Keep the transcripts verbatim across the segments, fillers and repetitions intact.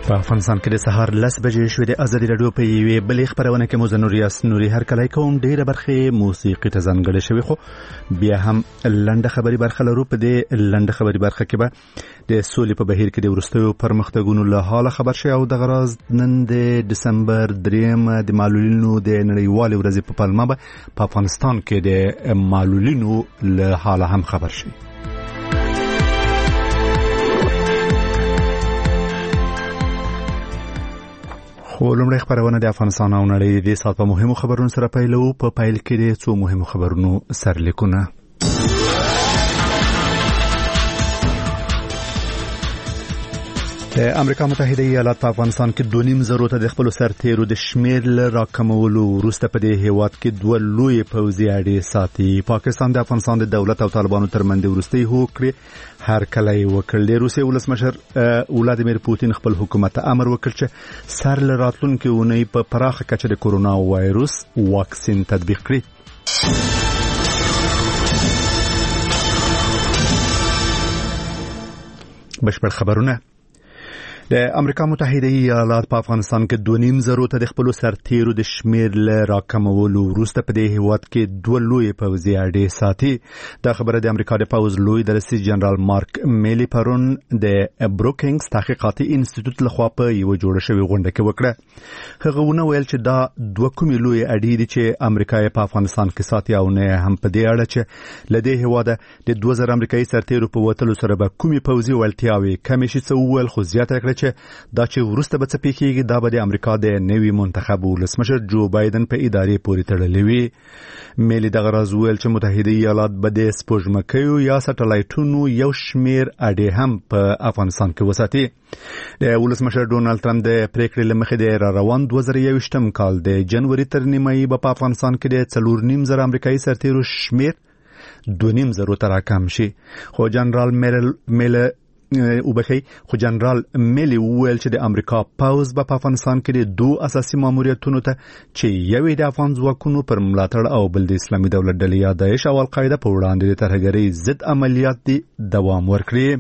په افغانستان کې د سهار لس بجې شوې د ازادي راډیو په یوې بلې خبرونه کې مو زه نوریاس نوري هرکلی کوم. ډېره برخې موسیقي ته ځانګړې شوې، خو بیا هم لنډه خبري برخه لرو. په دې لنډه خبري برخه کې به د سولې په بهیر کې د وروستیو پرمختګونو له حاله خبر شي او دغه راز نن د ډسمبر درېیمه د معلولینو د نړیوالې ورځې په پلمه به په افغانستان کې د معلولینو له حاله هم خبر شي. خو لومړی خبرونه د افغانستان او نړۍ د سات په مهمو خبرونو سره پیلو. په پیل کې د څو مهمو خبرونو سرلیکونه. د امریکا متحده ایالات په افغانستان کې دوه نیم زرو ته د خپل سرتیرو د شمیر ل راکمولو وروسته په دې هیواد کې دوه لوی پوځي اډې ساتي. پاکستان د افغانستان د دولت او طالبانو ترمنځ وروستي هوکړې هرکلی وکړ. د روسیې ولسمشر ولادیمیر پوتین خپل حکومت ته امر وکړ چې سر له راتلونکي اونۍ په پراخه کچه د کورونا وایروس واکسین تطبیق کړي. بشپړ خبرونه. د امریکا متحده ایالات په افغانستان کې دوه نیم زرو ته د خپل سرتیرو د شمیر ل راکمولو وروسته په دې هیواد کې دوه لوی پوځي اډې ساتي. دا خبره د امریکا د پوځ لوی درسي جنرال مارک میلی پرون د بروکینګز تحقیقاتي انسټیټیوټ لخوا په یو جوړه شوی غونډه کې وکړه. هغه ونه ویل چې دا دوه کومې لوی اډې دي چې امریکا په افغانستان کې ساتي او نه هم په دې اړه چې لدې هیواده د دوه زره امریکایي سرتیرو په وټلو سره به کومې پوځي ولتیاوي کمې شي. څه ویل خو زیاته کړ چې دا چې ورسته به څه پیښیږي دا به د امریکا د نوي منتخب ولسمشر جو بایدن په ادارې پورې تړلې وي. میلی دغه راز ویل چې متحده ایالات به د سپوږمکیو یا سټلایټونو یو شمیر اډې هم په افغانستان کې وساتي. د ولسمشر ډونالد ټرمپ د پریکړې لمخې د را روان دوه زره یوویشتم کال د جنوري تر نیمایي په افغانستان کې د څلور نیم زره امریکایي سرتیرو شمیر دوه نیم زرو ته راکم شي. خو جنرال میل او بخي خو جنرال میلی ویل چې د امریکا پاوز په افغانستان کې د دوه اساسي ماموریتونو ته چې یوې د افغان ځواکونو پر ملاتړ او بل د اسلامي دولت ډلې یا داعش او القاعده په وړاندې د ترهګرۍ ضد عملیات دي دوام ورکړي.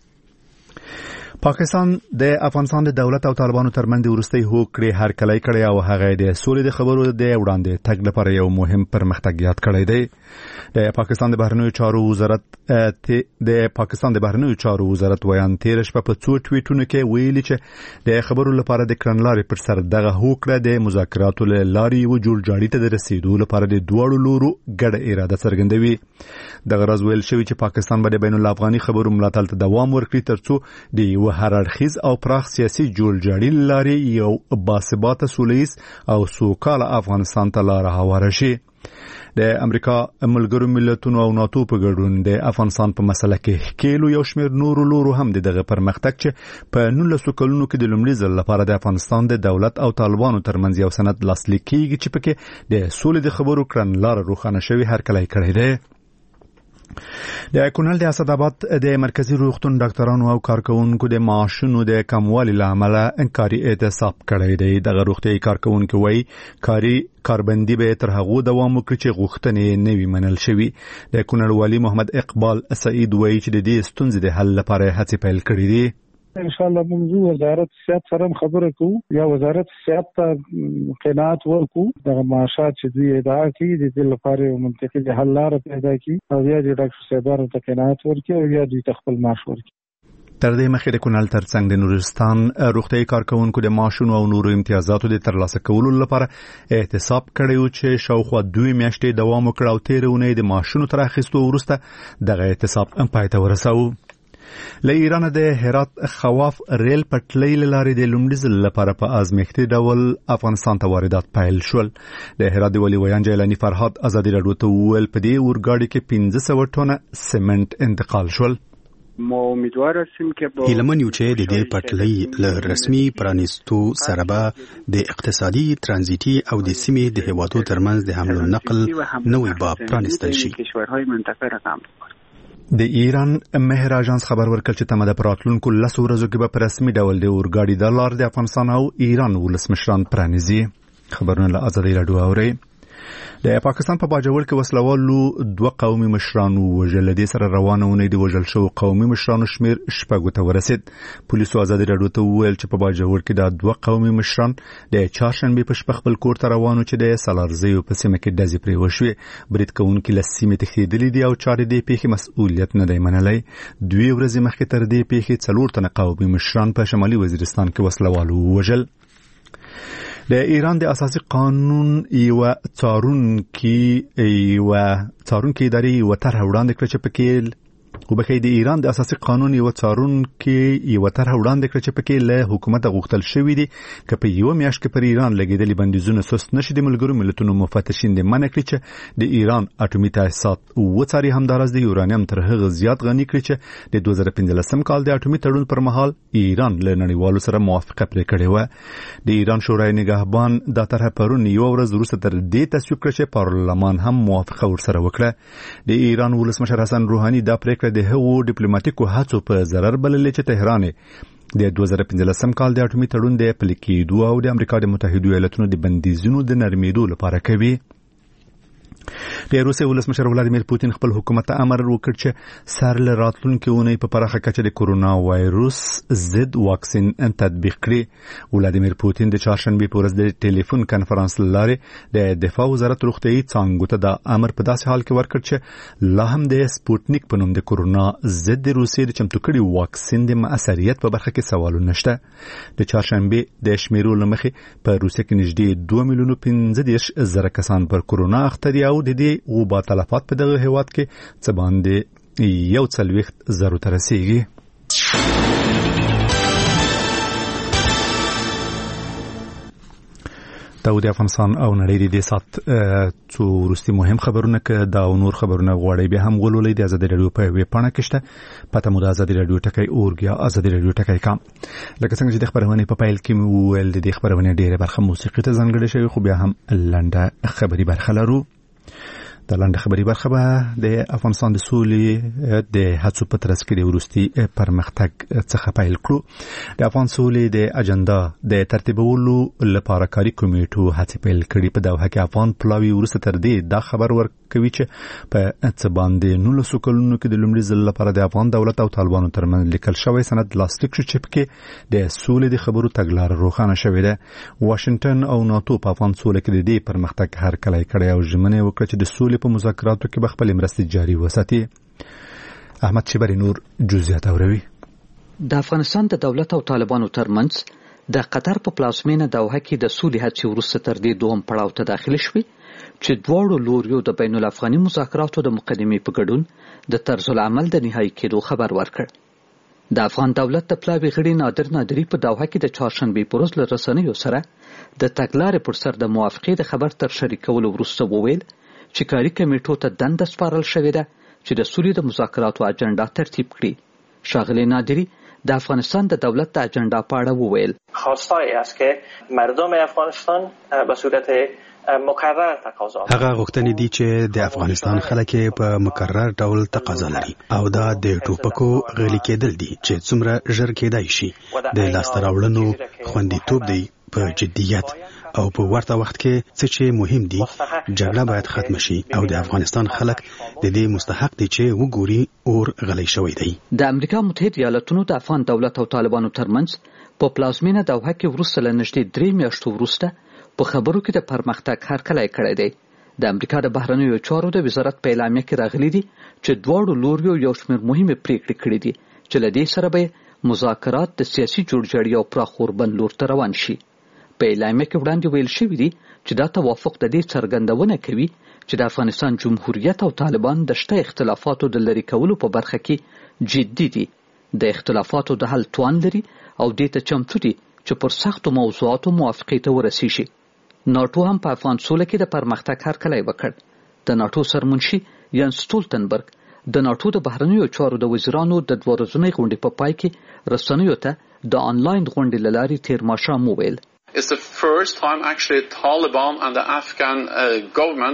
پاکستان د افغانستان د دولت او طالبانو ترمنځ وروستي هوکړې هرکلی کړی او هغه د سولې د خبرو د وړاندې تګ لپاره یو مهم پرمختګ یاد کړی دی. د پاکستان د بهرنیو چارو وزارت د پاکستان د بهرنیو چارو وزارت ویان تیر شپه په څو ټویټونو کې ویلي چې د خبرو لپاره د کړنلارې پر سر دغه هوکړه د مذاکراتو له لارې و جوړ جاړي ته د رسیدو لپاره د دوړو لورو ګډه اراده څرګندوي. دغه راز ویل شوی چې پاکستان به د بین الافغاني خبرو ملاتړ ته دوام ورکړي ترڅو د یو هر اړخیز او پراخ سیاسي جوړ جاړي لارې یو باثباته سولیز او سوکاله افغانستان ته لار هواره شي. د امریکا ملګرو ملتونو او ناتو په ګډون د افغانستان په مسله کې ښکېلو یو شمېر نورو لورو هم دغه پرمختګ چې په نولسو کلونو کې د لومړي ځل لپاره د افغانستان د دولت او طالبانو ترمنځ یو سند لاسلیک کیږي چې پکې د سولې د خبرو کړنلاره روښانه شوی هرکلی کړی دی. د کونړ د اسد آباد د مرکزی روغتون ډاکټرانو او کارکونکو د معاشونو د کموالي له امله انکاري اعتصاب کړی دی. دغه روغتي کارکونکو وایي کاري کاربندي به تر هغه دوام وکړي چې غوښتنې نه وي منل شوی. د کونړ والی محمد اقبال سعید وایي چې د دې ستونزې د حل لپاره هڅې پیل کړې دي. ان شاء الله موږ وزارت صحت سره خبره کوو یا وزارت صحت ته قناعت ورکو د معاشات چې دوی ادعا کوي د دې لپاره منطقي حل لار پیدا کړي او یا د ډاکټر صاحبانو ته قناعت ورکړي او یا دوی خپل معاش ورکړي. تر دې مخکې د کونړ ترڅنګ د نورستان روغتي کارکونکو د معاشونو او نورو امتیازاتو د ترلاسه کولو لپاره احتساب کړی و چې شاوخوا دوه میاشتې دوام وکړ او تیر اونۍ د معاشونو تر اخیستو وروسته دغه احتساب پای ته ورساوه. له ایران د هرات خواف ریل پټلۍ لارې د لومړي ځل لپاره په ازمیښتي ډول افغانستان ته واردات پیل شول. د هرات د ولي ویان جیلانی فرهاد ازادي راډیو ته وویل په دې اورګاډي کې پنځه سوه ټنه سمنټ انتقال شول. ما امیدوار هستیم که با هیلمن یو چې د دې پټلۍ له رسمي پرانیستو سره به د اقتصادي ترانزیتي او د سیمې د هیوادو ترمنځ د حمل او نقل نوې باب پرانیستل شي. کشورهای منطقه رقم د ایران مهر اژانس خبر ورکړ چې تمه د پراتلونکو لسو ورځو کې به په رسمي ډول د اورګاډي د لارې د افغانستان او ایران ولسمشران پرانیزي. خبرونه له ازادي راډیو اوري. د پاکستان په باجوړ کې وسلوالو دوه قومي مشرانو وژل دي سره روانه ونې د وژل شو قومي مشرانو شمیر شپږو ته ورسید. پولیسو آزادي راډیو ته وویل چې په باجوړ کې د دوه قومي مشران د چهارشنبه په شپه خپل کور ته روانو چې د سالارزیو په سیمه کې ډزې پرې وشوې. برید کوونکي له سیمې تښتېدلي دي او چارې دې پیښې مسؤلیت نه دی منلی. دوی ورځې مخکې تر دې پیښې څلور تنه قومي مشران په شمالي وزیرستان کې وسلوالو وژل. د ایران د اساسي قانون یو څارونکي یو څارونکي ادارې یو طرح وړاندې کړ چې پکې وبکې د ایران د اساسي قانون یو څارونکي یو طرح وړاندې کړ چې پکې له حکومت غوښتل شوې دي چې په یو میاشت کې پر ایران لګیدلي بندیزونه سست نشي. د ملګرو ملتونو مفتشین د منع کړی چې د ایران اټومي تاسیسات وڅاري، همدارس د یورانیم تر هغه زیات غني کړی چې د دوه زره پنځلسم کال د اټومي تړون پر مهال ایران له نړیوالو سره موافقه پرې کړې و. د ایران شورای نگهبان دا طرح پرون یو ورځ وروسته تر دې تصویب کړ چې پارلمان هم موافقه ورسره وکړه. د ایران ولسمشر حسن روحاني دا پریکړه د هغو ډیپلوماټیکو هڅو په ضرر بللې چې تهران د دوه زره پنځلسم کال د اټومي تړون د پلي کېدو او د امریکا د متحده ایالاتونو د بندیزونو د نرمېدو لپاره کوي. د روسیې ولسمشر ولادیمیر پوتین خپل حکومت ته امر وکړ چې سر له راتلونکي اونۍ په پراخه کچه د کورونا وایروس ضد واکسین تطبیق کړي. ولادیمیر پوتین د چهارشنبه په ورځ د ټلیفون کانفرنس لارې د دفاع وزارت روغتیايي څانګو ته د امر په داسې حال کې ورکړ چې لا هم د سپوتنیک په نوم د کورونا ضد د روسیې د چمتو کړي واکسین د مؤثریت په برخه کې سوالونه نشته. د چهارشنبه د شمیرو لمخې په روسیې کې نږدې دوه میلیونه پنځه دېرش زره کسان پر کورونا اخته دي او د دې وبا تلفات په دغه هیواد کې څه باندې یو څلوېښت زرو ته رسیږي. دا د افغانستان او نړۍ د سات څو وروستي مهم خبرونه کې دا او نور خبرونه غواړي به هم ولولئ. د ازادي رادیو په ویب پاڼه کې شته، پته مو د ازادي رادیو ټکی اورګیا ازادي رادیو ټکی کام. لکه څنګه چې د خبرونه په پایل کې مو ویل د خبرونه ډیره برخه موسیقي ته ځانګړې شوی، خو بیا هم لنډه خبري برخه لرو. د لنډه خبري برخه به د افغانستان د سولې د هڅو په ترڅ کې د وروستي پرمختګ څخه پیل کړو. د افغان سولې د اجنډا د ترتیبولو لپاره کاري کمیټو هڅې پیل کړي. په دوحه کې افغان پلاوی وروسته تر دې دا خبر ورکوي چې په څه باندې نولسو کلونو کې د لومړي ځل لپاره د افغان دولت او طالبانو ترمنځ لیکل شوی سند لاسلیک شو چې پکې د سولې د خبرو تګلاره روښانه شوې ده. واشنگټن او ناتو په افغان سولې کې د دې پرمختګ هرکلی کړی او ژمنه وکړه چې د سولې په مذاکراتو کې به خپل مرستې جاري وساتي. احمد شبری نور جزئیات اوروي. د افغانستان د دولت او طالبانو ترمنځ د قطر په پلازمینه دوحه کې د سولې هڅې وروسته تر دې دوهم پړاو ته داخل شوې چې دواړو لوریو د بین الافغاني مذاکراتو د مقدمې په ګډون د طرز العمل د نهایی کېدو خبر ورکړ. د افغان دولت د پلاوي غړي نادر نادری په دوحه کې د چهارشنبه په ورځ له رسنیو سره د تګلارې پر سر د موافقې د خبر تر شریکولو وروسته وویل چې کاري کمیټو ته دنده سپارل شوې ده چې د سولې د مذاکراتو اجنډا ترتیب کړي. ښاغلی نادری د افغانستان د دولت د اجنډا په اړه وویل خواستای است که مردم افغانستان به صورت مکرر تقاضا هغه غوښتنې دي چې د افغانستان خلک په مکرر ډول تقاضا لري او دا د ټوپکو غلي کېدل دي چې څومره ژر کېدای شي د لاسته راوړنو خوندیتوب دی په جدیت او په ورته وخت کې څه چې مهم دي جګړه باید ختم شي او د افغانستان خلک د دې مستحق دي چې وګوري اور غلي شوی دی. د امریکا متحده ایالاتونو د افغان دولت او طالبانو ترمنځ په پلازمینه دوحه کې وروسته له نږدې درې میاشتو وروسته په خبرو کې د پرمختګ هرکلی کړی دی. د امریکا د بهرنیو چارو د وزارت په اعلامیه کې راغلي دي چې دواړو لوریو یو شمېر مهمې پریکړې کړې دي چې له دې سره به مذاکرات د سیاسي جوړجاړي او پراخ اوربند لور ته روان شي. په اعلامیه کې وړاندې ویل شوي دي چې دا توافق د دې څرګندونه کوي چې د افغانستان جمهوریت او طالبان د شته اختلافاتو د لرې کولو په برخه کې جدي دي، د اختلافاتو د حل توان لري او دې ته چمتو دي چې پر سختو موضوعاتو موافقې ته ورسیږي. ناټو هم په افغان سوله کې د پرمختګ هرکلی وکړ. د ناټو سرمنشي ینس سټولتنبرګ د ناټو د بهرنیو چارو د وزیرانو د دوه ورځنۍ غونډې په پای کې رسنیو ته د آنلاین غونډې له لارې تیر ماښام وویل It's the first time actually Taliban and the Afghan uh, government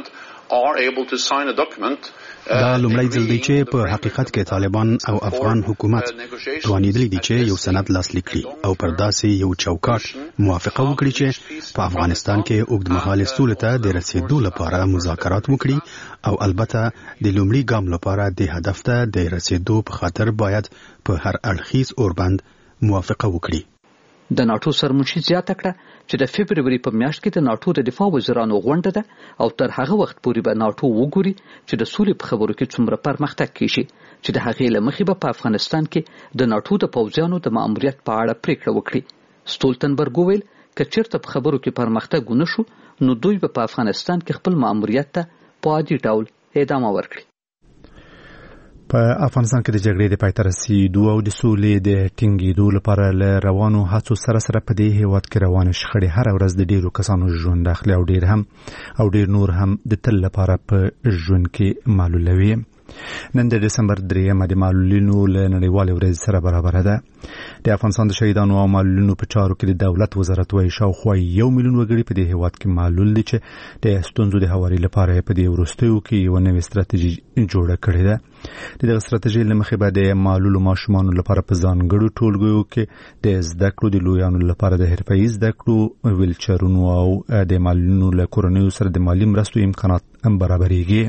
دا لومړی ځل دی چې په حقیقت کې طالبان او افغان حکومت توانیدلی دي چې یو سند لاسلیک کړي او پر داسې یو چوکاټ موافقه وکړي چې په افغانستان کې اوږدمهاله سولې ته د رسیدو لپاره مذاکرات وکړي او البته د لومړي ګام لپاره د هدف ته د رسیدو په خاطر باید په هر اړخیز اوربند موافقه وکړي. د ناتو سرمنشي زیاته کړه چې د فبرवरी په میاشت کې د ناتو د دفاع وزیرانو غونډه ده او تر هغه وخت پورې به ناتو وګوري چې د سولې په خبرو کې څومره پرمختګ کیږي چې د هغې له مخې به په افغانستان کې د ناتو د پوځیانو د ماموریت په اړه پریکړه وکړي. ستولتنبرګ وویل که چیرته په خبرو کې پرمختګ ونه شو نو دوی به په افغانستان کې خپل ماموریت ته په عادي ډول ادامه ورکړي. په افغانستان کې د جګړې د پای ته رسیدو او د سولې د ټینګېدو لپاره له روانو هڅو سره سره په دې هیواد کې روانې شخړې هر ورځ د ډیرو کسانو ژوند اخلي او ډیر هم او ډیر نور هم د تل لپاره په ژوند کې معلولوي. نن د دسمبر دریمه د معلولینو له نړیوالې ورځې سره برابره ده. د افغانستان د شهیدانو او معلولینو په چارو کې د دولت وزارت وايي شاوخوا یو میلیون وګړي په دې هیواد کې معلول دي چې د ستونزو د هواري لپاره په دې وروستیو کې یو نوې ستراتیژي جوړه کړې ده. د دغه ستراتیژي له مخې به د معلولو ماشومانو لپاره په ځانګړو ټولګیو کې د زده کړو د لویانو لپاره د حرفه‌ایي زده کړو ویلچرونو او د معلولینو له کورنیو سره د مالي مرستو امکانات هم برابرېږي.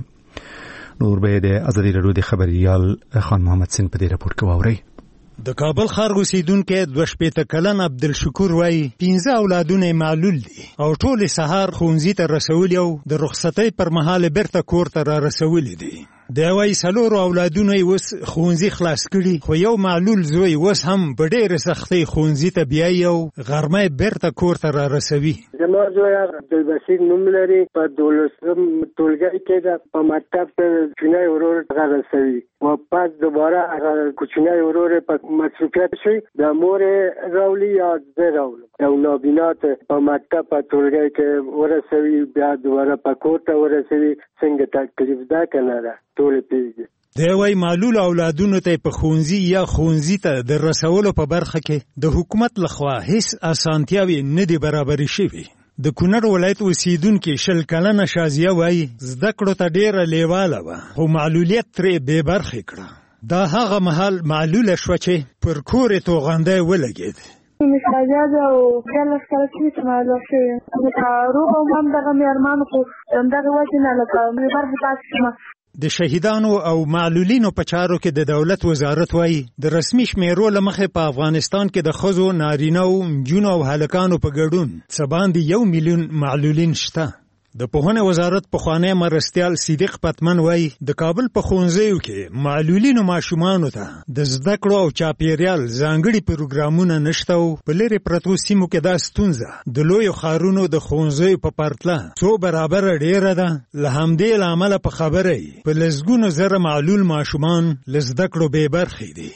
نور به د ازادي راډیو د خبريال خان محمد سین په دې راپور کې واوري. د کابل ښار اوسیدونکو دوه شپېته کلن عبدالشکور وایي پنځه اولادونه معلول دي او ټول سهار ښوونځي ته رسولي او د رخصتۍ پر مهال بیرته کور ته را رسولي دي. د وایي څلورو اولادونه یې اوس ښوونځي خلاص کړي خو یو معلول زوی اوس هم په ډېرې سختۍ ښوونځي ته بیایي او غرمه یې بیرته کور ته را رسوي. زما زوی عبدالبصیر نوم لري په دولسم ټولګي کې ده په مکتب کې کوچنی ورور هغه رسوي و پس دوباره هغه کوچنی ورور په مصروفیت شي د مور راولي یا زه راولم یو نابینات په مکتب په ټولګي کې ورسوي بیا دوباره په کور ته ورسوي. څنګه تکلیف ده که نه ده ټول پیږي. دی وایي معلول اولادونو ته په ښوونځي یا ښوونځي ته د رسولو په برخه کې د حکومت لخوا هیڅ اسانتیاوې نه دي برابرې شوي. د کونړ ولایت اوسیدونکي شل کلنه شازیه وایي زده کړو ته ډېره لیواله وه خو معلولیت ترې بې برخې کړه. دا هغه مهال معلوله شوه چې پر کور یې توغندی ولګېد. مساجد او جلس کله چې معلوم شي د کارو او هم دغه میرمن خو دغه وجه نه لکه مې برخه تاسو د شهیدانو او معلولینو په چارو کې د دولت وزارت وایي د رسمي شمیرو له مخې په افغانستان کې د ښځو نارینه‌و نجونو او هلکانو په ګډون څه باندې یو میلیون معلولین شته. د پوهنې وزارت پخوانی مرستیال صدیق پتمن وایي د کابل په ښوونځیو کې معلولینو ماشومانو ته د زده کړو او چاپیریال ځانګړي پروګرامونه نشته او په لرې پرتو سیمو کې دا ستونزه د لویو ښارونو د ښوونځیو په پرتله څو برابره ډیره ده. له همدې له امله په خبره یې په لسګونو زره معلول ماشومان له زده کړو بې برخې دي.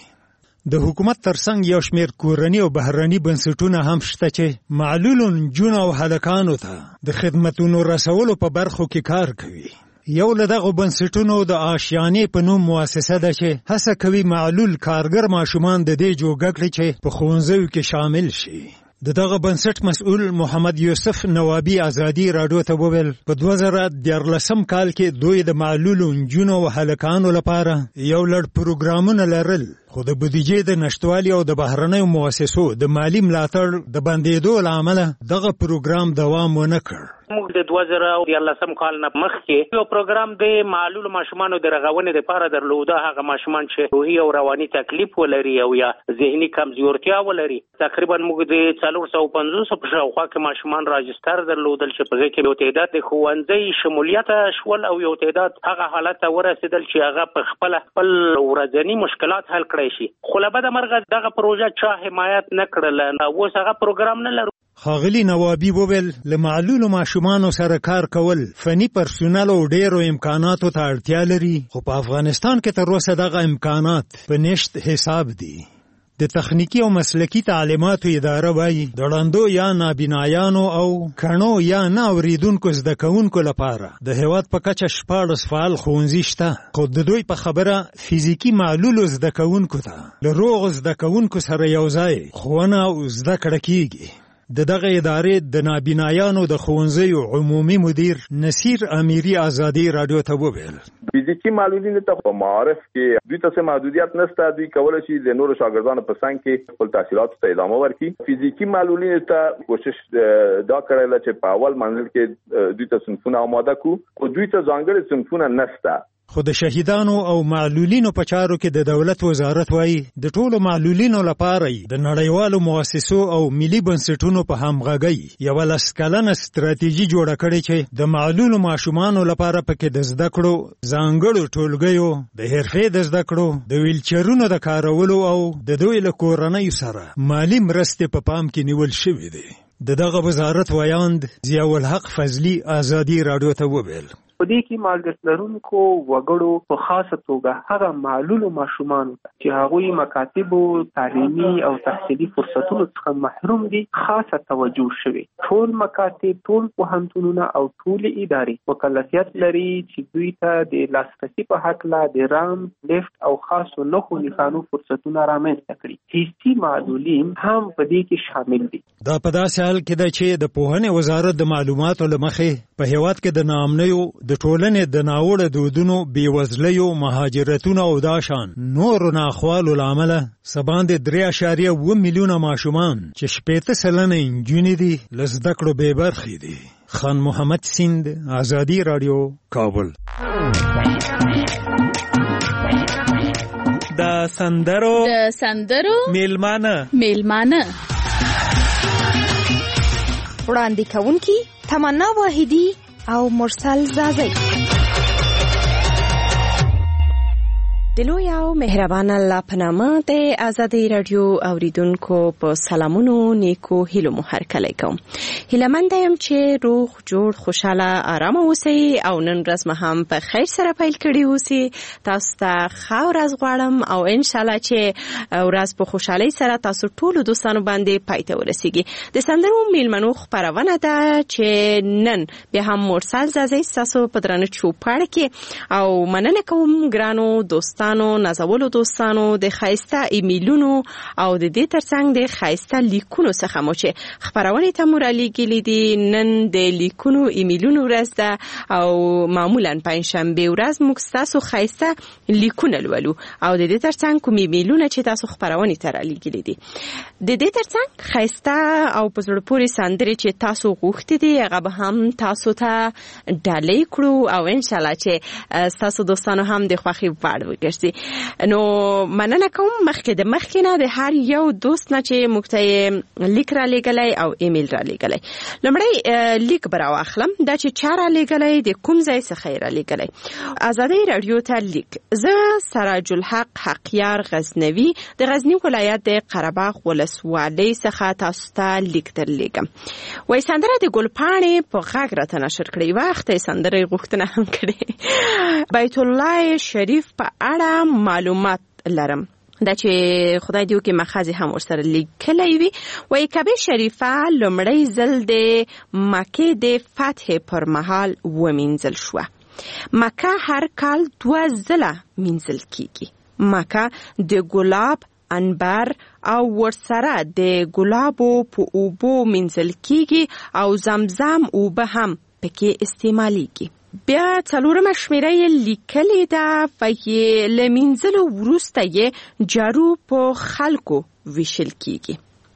د حکومت ترڅنګ یو شمیر کورني او بهرني بنسټونه هم شته چې معلولو نجونو او هلکانو ته د خدمتونو رسولو په برخو کې کار کوي. یو له دغو بنسټونو د آشیانې په نوم مؤسسه ده چې هڅه کوي معلول کارګر ماشومان د دې جوګه کړي چې په ښوونځیو کې شامل شي. د دغه بنسټ مسؤل محمد یوسف نوابی ازادي راډیو ته وویل په دوه زره دیارلسم کال کې دوی د معلولو نجونو او هلکانو لپاره یو لړ پروګرامونه لرل خو د بودیجې د نشټوالي او د بهرنیو مؤسسو د مالی ملاتړ د بندېدو له امله دغه پروګرام دوام ونه کړ. موږ د دوه زره دیارلسم کال نه مخکې یو پروګرام د معلولو ماشومانو د رغونې لپاره درلوده. هغه ماشومان چې روحي او رواني تکلیف ولري او یا ذهني کمزورتیا ولري تقریبا موږ د څلور سوه پنځوس په شاوخوا کې ماشومان راجستر درلودل چې په ځای کې یو تعداد د ښوونځي شمولیت شول او یو تعداد هغه حالت ته ورسېدل چې هغه په خپل خپل ورځني مشکلات حل کړی شي. خو له بده مرغه دغه پروژه چا حمایت نه کړله. اوس هغه پروګرام نه لرو. ښاغلي نوابي وویل له معلولو ماشومانو سره کار کول فني پرسونل او ډېرو امکاناتو ته اړتیا لري خو په افغانستان کې تر اوسه دغه امکانات په نشت حساب دي. د تخنیکی او مسلکی تعلیماتو اداره وایي د ړندو یا نابینایانو او کڼو یا نه اوریدونکو زده کوونکو لپاره د هېواد په کچه شپاړس فعال ښوونځي شته خو د دوی په خبره فزیکي معلولو زده کوونکو ته له روغو زده کوونکو سره یو ځای ښوونه او زده کړه کیږي. د دغه ادارې د نابینایانو د ښوونځیو عمومي مدیر نصیر امیری آزادي رادیو ته وویل فزیکی معلولین ته په معارف کې دوی ته محدودیت نشته، دوی کولای شي د نورو شاګردانو په څنګ کې خپل تحصیلات ته ادامه ورکړي. فزیکی معلولین ته کوشش دا کړل چې په اول منزل کې دوی ته صنفونه آماده کو او دوی ته ځانګړي صنفونه نشته. خو د شهیدانو او معلولینو په چارو کې د دولت وزارت وایي د ټولو معلولینو لپاره د نړیوالو مؤسسو او ملي بنسټونو په همغږۍ یوه لس کلنه ستراتیژي جوړه کړې چې د معلولو ماشومانو لپاره پکې د زده کړو ځانګړو ټولګیو، د حرفې د زده کړو، د ویلچرونو د کارولو او د دوی له کورنیو سره مالي مرستې په پام کې نیول شوې دي. د دغه وزارت ویاند ضیاء الحق فضلي آزادي رادیو ته وویل په دې کې مالګت لرونکو وګړو په خاصه توګه هغه معلولو ماشومان چې هغوی مکاتبو تعلیمي او تحصیلي فرصتونو څخه محروم دي خاصه توجه شوی. ټول مکاتب، ټول پوهنتونونه او ټول ادارې مکلفیت لري چې دوی ته د لاسرسي په هکله د رام، لیفت او خاصو نښو نښانو فرصتونه رامنځته کړي. حسي معلولین هم په دې کې شامل دي. دا په داسې حال کې ده چې د پوهنې وزارت د معلوماتو له مخې په هیواد کې د ناامنیو د ټولنې د ناوړه دودونو، بېوزلیو، مهاجرتونو او داشان نورو ناخوالو له امله څه باندې درې اعشاریه اوه میلیونه ماشومان چې شپېته سلنه نجونې دي له زده کړو بې برخې دي. خان محمد سیند، آزادي رادیو، کابل. د سندرو د سندرو میلمانه میلمانه وړاندې کوونکي تمنا واحدي او مرسل زازی. دلوی او مهربان الله په نامه د آزادي رادیو اوریدونکو په سلامونو نیکو هیلو مو هرکلی کوم. هیلهمنده یم چې روغ جوړ خوشاله آرامه اوسئ او نن ورځ مو هم په خیر سره پیل کړي اوسئ. تاسو ته ښه ورځ غواړم او انشاءالله چې ورځ په خوشحالۍ سره تاسو ټولو دوستانو باندې پای ته ورسیږي. د سندرو میلمنو خپرونه ده چې نن بیا هم مرسل زازی ستاسو په درانه چوپړ کې او مننه کوم ګرانو دوستانو، نازولو دوستانو د خایسته ایمیلونو او د دې ترڅنګ د خایسته لیکونو څخه مو چې خپرونې ته مو رالیږلي دي. نن د لیکونو ایمیلونو ورځ ده او معمولا پنجشنبې ورځ موږ ستاسو خایسته لیکونه لولو او د دې ترڅنګ کوم ایمیلونه چې تاسو خپرونې ته رالیږلي دي د دې ترڅنګ خایسته او په زړه پورې سندرې چې تاسو غوښتي دي هغه به هم تاسو ته ډالۍ کړو او انشاءالله چې ستاسو دوستانو هم د خوښۍ وړ وګرځي. نو مننه کوم مخکې د مخکې نه د هر یو دوست نه چې موږ ته لیک را لېږلی او ایمیل را لېږلی. لومړی لیک به راواخلم دا چې چا را لېږلی، د کوم ځای څخه یې را لېږلی. آزادۍ راډیو ته لیک. زه سراج الحق حقیار غزنوي د غزني ولایت د قرهباغ ولسوالۍ څخه تاسو ته لیک درلیږم. وایي سندره د ګلپاڼې په غږ راته نشر کړې. وخت یې سندره یې غوښتنه هم کړې. بیت الله شریف په اړه معلومات لرم دا چې خدای دیو کې مخازي هم ورسره لیکلی وي. وایي کعبه شریفه لومړی ځل د مکې د فتح پر مهال ومینځل شوه. مکه هر کال دوه ځله مینځل کیږي. مکه د ګلاب، انبر او ورسره د ګلابو په اوبو مینځل کیږي او زمزم اوبه هم پکې استعمالیږي. بیا څلورمه شمیره یې لیکلې ده و له مینځلو وروسته یې جارو په خلکو ویشل کیږي.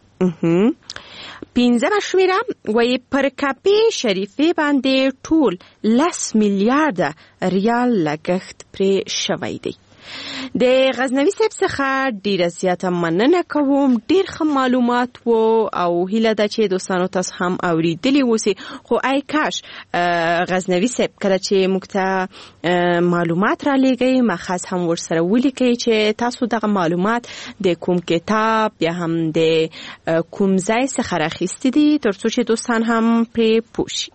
پنځمه شمیره وایي پر کعبې شریفې باندې ټول لس میلیارده ریال لګښت پرې شوی دی. د غزنوي صاحب څخه ډیره زیاته مننه کوم. ډیر ښه معلومات وو او هیله ده چې دوستانو تاسو هم اوریدلی اوسئ. خو ای کاش غزنوي صاحب کله چې موږ ته معلومات را لېږئ مخص هم ورسره ولیکئ چې تاسو دغه معلومات د کوم کتاب یا هم د کوم ځای څخه راخیستي دي تر څو چې دوستان هم پرې پوه شي.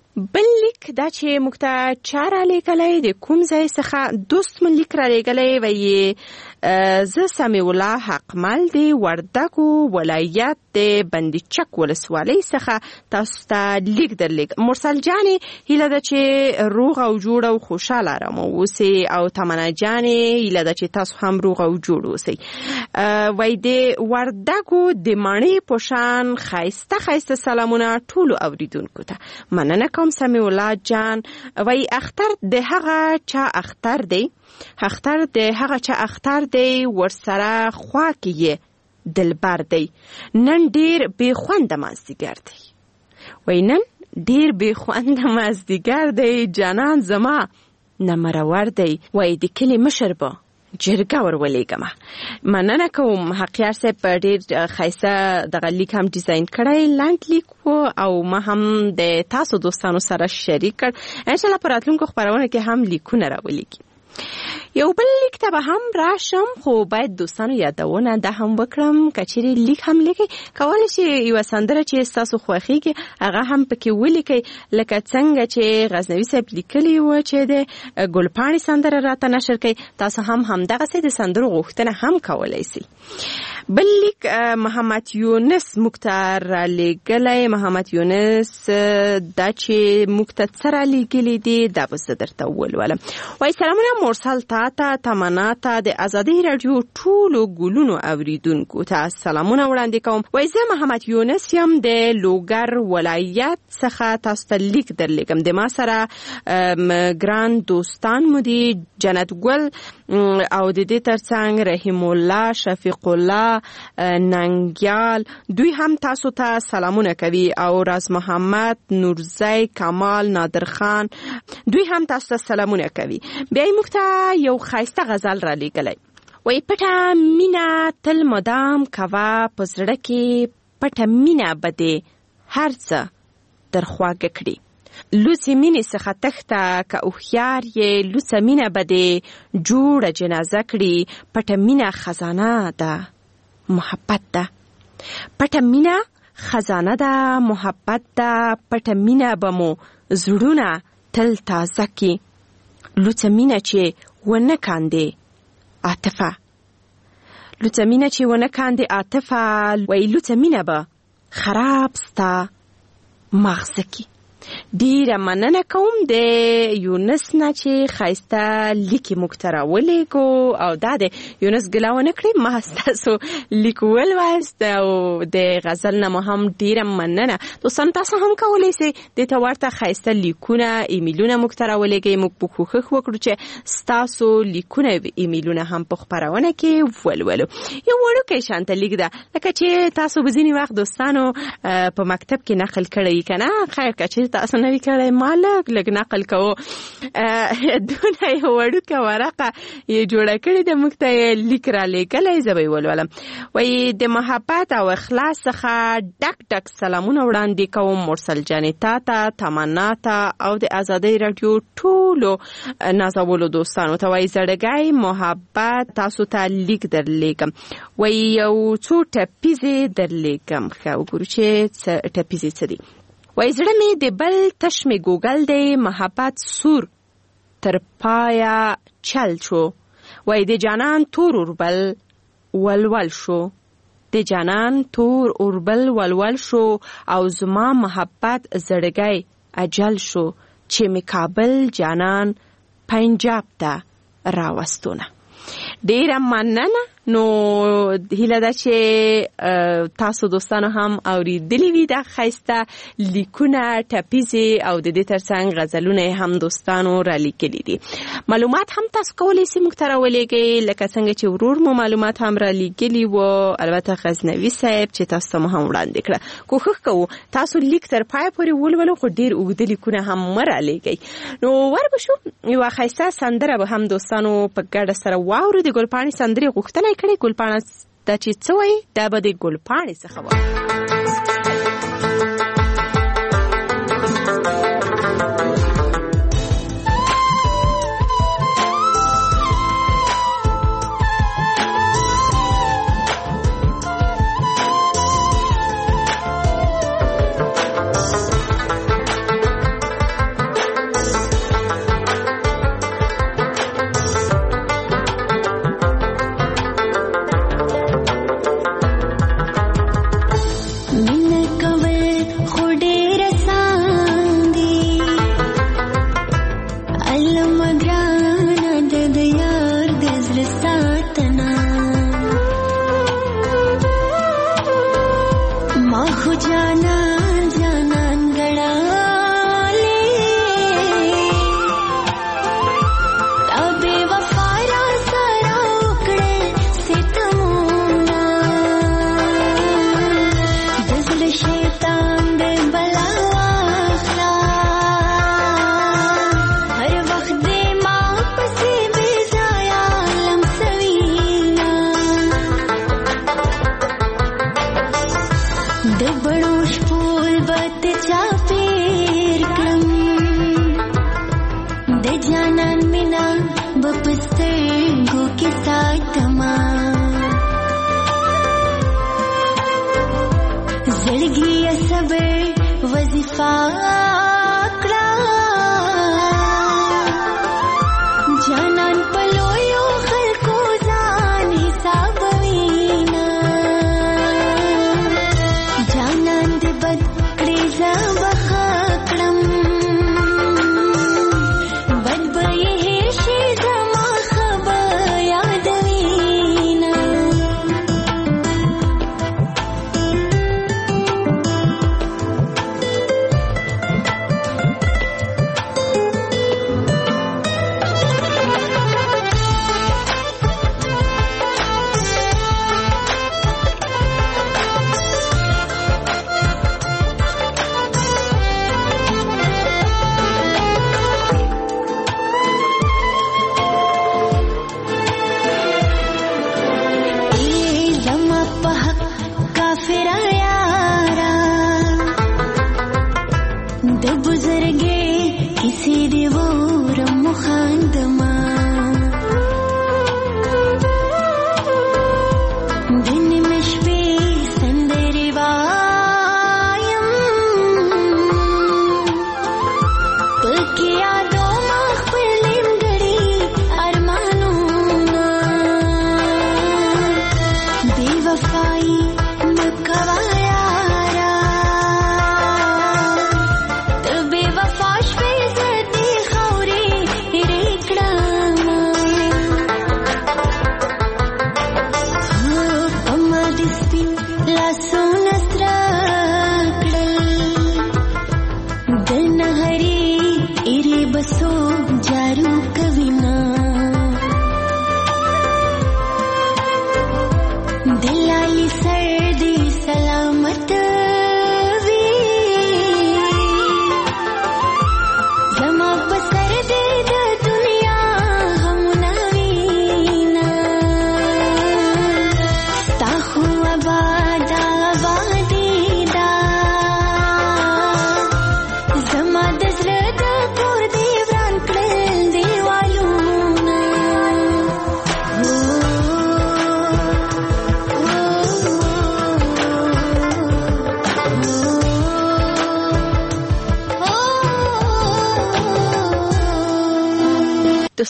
بل لیک دا چې موږ ته چا رالیږلی د کوم ځای څخه دوست من لیک رالیږلی وایي زه سمیع الله حقمل د وردګو ولایت د بندیچک ولسوالۍ څخه تاسو ته لیک درلیږم. مرسل جانې هیله ده چې روغ او جوړ او خوشحاله ارامه اوسئ او تمنا جانې هیله ده چې تاسو هم روغ او جوړ اوسئ. وایي د وردګو د مڼې په شان ښایسته ښایسته سلامونه ټولو اوریدونکو ته. مننه کوم سمیع الله جان. وایي اختر د هغه چا اختر دی اختر د هغه چا اختر دی ورسره خوا کې یې دلبر دی. نن ډیر بې خونده مازدیګر دی. وایي نن ډیر بې خونده مازدیګر دی جانان زما نه مرور دی. وایي د کلي مشر به جرګه ورولېږمه. مننه کوم حقیار صاحب په ډېر ښایسته دغه لیک هم ډیزاین کړی لنډ لیک و او ما هم د تاسو دوستانو سره شریک کړ. انشاءالله په راتلونکو خپرونه کې هم لیکونه راولېږي. یو بل لیک ته به هم راشم خو باید دوستانو یادونه ده هم وکړم که چیرې لیک هم لیکئ کولی شي یوه سندره چې ستاسو خوښیږي هغه هم پکې ولیکئ لکه څنګه چې غزنوي صاحب لیکلي وه چې د ګلپاڼې سندره راته نشر کوي. تاسو هم همدغسې د سندرو غوښتنه هم کولی شئ. بل لیک محمد یونس موږ ته رالیږلی. محمد یونس دا چې موږ ته څه رالیږلي دي دا به زه درته ولولم. وایي سلامونه مرسل تا ته تمنا ته د ازادۍ راډیو ټولو ګلونو اوریدونکو ته سلامونه وړاندې کوم. وایي زه محمد یونس یم د لوګر ولایت څخه تاسو ته لیک درلیږم. د ما سره ګران دوستان مو دي جنت ګل او د دې ترڅنګ رحیم الله شفیق الله ننګیال دوی هم تاسو ته سلامونه کوي او راز محمد نورزی کمال نادر خان دوی هم تاسو ته سلامونه کوي. بیا یې موږ ته یو ښایسته غزل را لیږلی. وایي پټه مینه تل مدام کوه په زړه کې پټه مینه به دې هر څه در خواږه کړي. لوڅې مینې څخه تښته که هوښیار یې لوڅه مینه به دې جوړه جنازه کړي. پټه مینه خزانه ده محبت ده. پټه مینه خزانه ده محبت ده. پټه مینه به مو زړونه تل تازه کړي. لوڅه مینه چې ونه کاندې عاطفه لوڅه مینه چې ونه کاندې عاطفه. وایي لوڅه مینه به خراب ستا مغزه کړي. ډیره مننه کوم د یونس نه چې ښایسته لیکې موږ ته راولېږو او دا د یونس ګیله ونه کړې ما ستاسو لیک ولوست او د غزل نه مو هم ډیره مننه. دوستان تاسو هم کولی شئ دې ته ورته ښایسته لیکونه ایمیلونه موږ ته راولېږئ. موږ به کوښښ وکړو چې ستاسو لیکونه ایمیلونه هم په خپرونه کې ولولو. یو وړوکی شانته لیک ده لکه چې تاسو به ځینې وخت دوستانو په مکتب کې نقل کړی که نه خیر که چېرې تاسو نوي کړی ما لږ لږ نقل کوو. دونه یو وړوکه ورقه یې جوړه کړې ده موږ ته یې لیک رالیږلی زه به یې ولولم. وایي د محبت او اخلاص څخه ډک ډک سلامونه وړاندې کوم مرسل جانې تا ته تمنا ته او د ازادۍ راډیو ټولو نازولو دوستانو ته. وایي زړګی محبت تاسو ته لیک درلیږم. وایي یو څو ټپیزې درلیږم. ښه وګورو چې ټپیزې څه دي. وایي زړه مې د بل تش مې ګوګل دی محبت سور تر پایه چل شو. وایي د جانان تور اوربل ولول شو. د جانان تور اوربل ولول شو او زما محبت زړګی اجل شو چې مې کابل جانان پنجاب ته راوستونه. ډیره مننه. نو هیله ده چې تاسو دوستانو هم اوریدلی وي دا ښایسته لیکونه ټپیزې او د دې ترڅنګ غزلونه هم دوستانو رالیکلي دي. معلومات هم تاسو کولی شئ موږ ته راولېږئ لکه څنګه چې ورور مو معلومات هم رالیکلي وو البته غزنوي صاحب چې تاسو ته مو هم وړاندې کړه. کوښښ کوو تاسو لیک تر پایه پورې ولولو خو ډېر اوږده لیکونه هم مه رالیږئ. نو وربشو یوه ښایسته سندره به هم دوستانو په ګډه سره واورو. د ګلپاڼې سندرې غوښتنه کړي. ګلپاڼه دا چې څه وایي دا به د ګلپاڼې څخه وایي.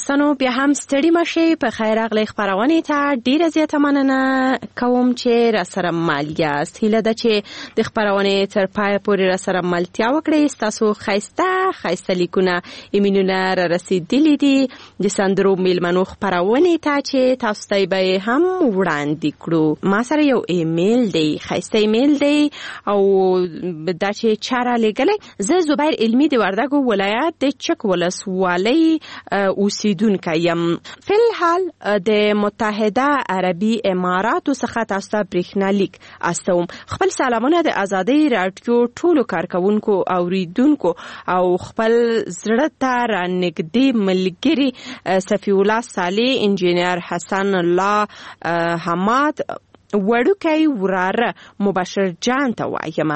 دوستانو بیا هم ستړي مشي په خیر راغلی خبرونه ته ډیره زیاته مننه کوم چې را سره مل یاست. هیله ده چې د خبرونه تر پای پورې را سره ملتیا وکړئ. تاسو خیسته خیسته لیکونه ایمینونه را رسیدلی دي د سندرو میلمنو خبرونه ته چې تاسو ته به هم وړاندې کړو. ما سره یو ایمیل دی، خیسته ایمیل دی او دا چې چاره لګلې. زه زبیر علمی د وردګو ولایت د چک ولسوالۍ اوسیدونکی یم. فلحال د متحده عربي اماراتو څخه تاسو ته برېښنالیک استوم. خپل سلامونه د ازادۍ رادیو ټولو کارکونکو اوریدونکو او خپل زړه ته رانږدې ملګری صفی الله صالح، انجینر حسن الله حماد، وړوکی وراره مبشر جان ته وایم.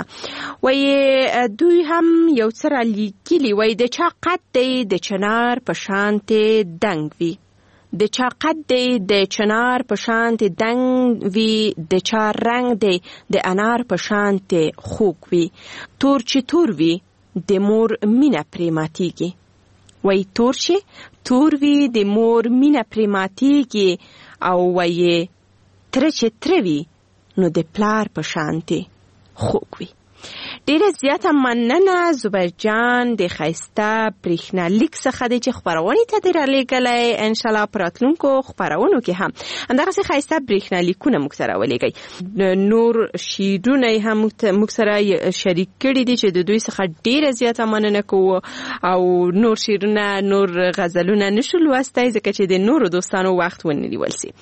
وای دوی هم یو څه را لیکلي، وای د چا قد دی د چنار په شانتې دنګ وي، د چا قد دی د چنار په شانتې دنګ وي، د چا رنګ دی د انار په شانتې خوږ وي. تور چې تور وي د مور مینه پرې ماتیږي. وای تور چې تور وي د مور مینه پرې ماتیږي. او وای تر چې تروي نو د پلار په شانتي خوږ وي. ډیره زیاته مننه زبیر جان د خیسته برېښنالیک څخه دی چې خبرونه ته در لېږلی. ان شاء الله پراتلونکو خبرونو کې هم همدغسې خیسته برېښنالیکونه موږ سره ولېږئ. نور شعرونه هم موږ سره شریک کړي دي چې د دوی څخه ډیره زیاته مننه کوو. او نور شعرونه نور غزلونه نشو لوستی ځکه چې د نورو دوستانو وخت ونه نیول سي.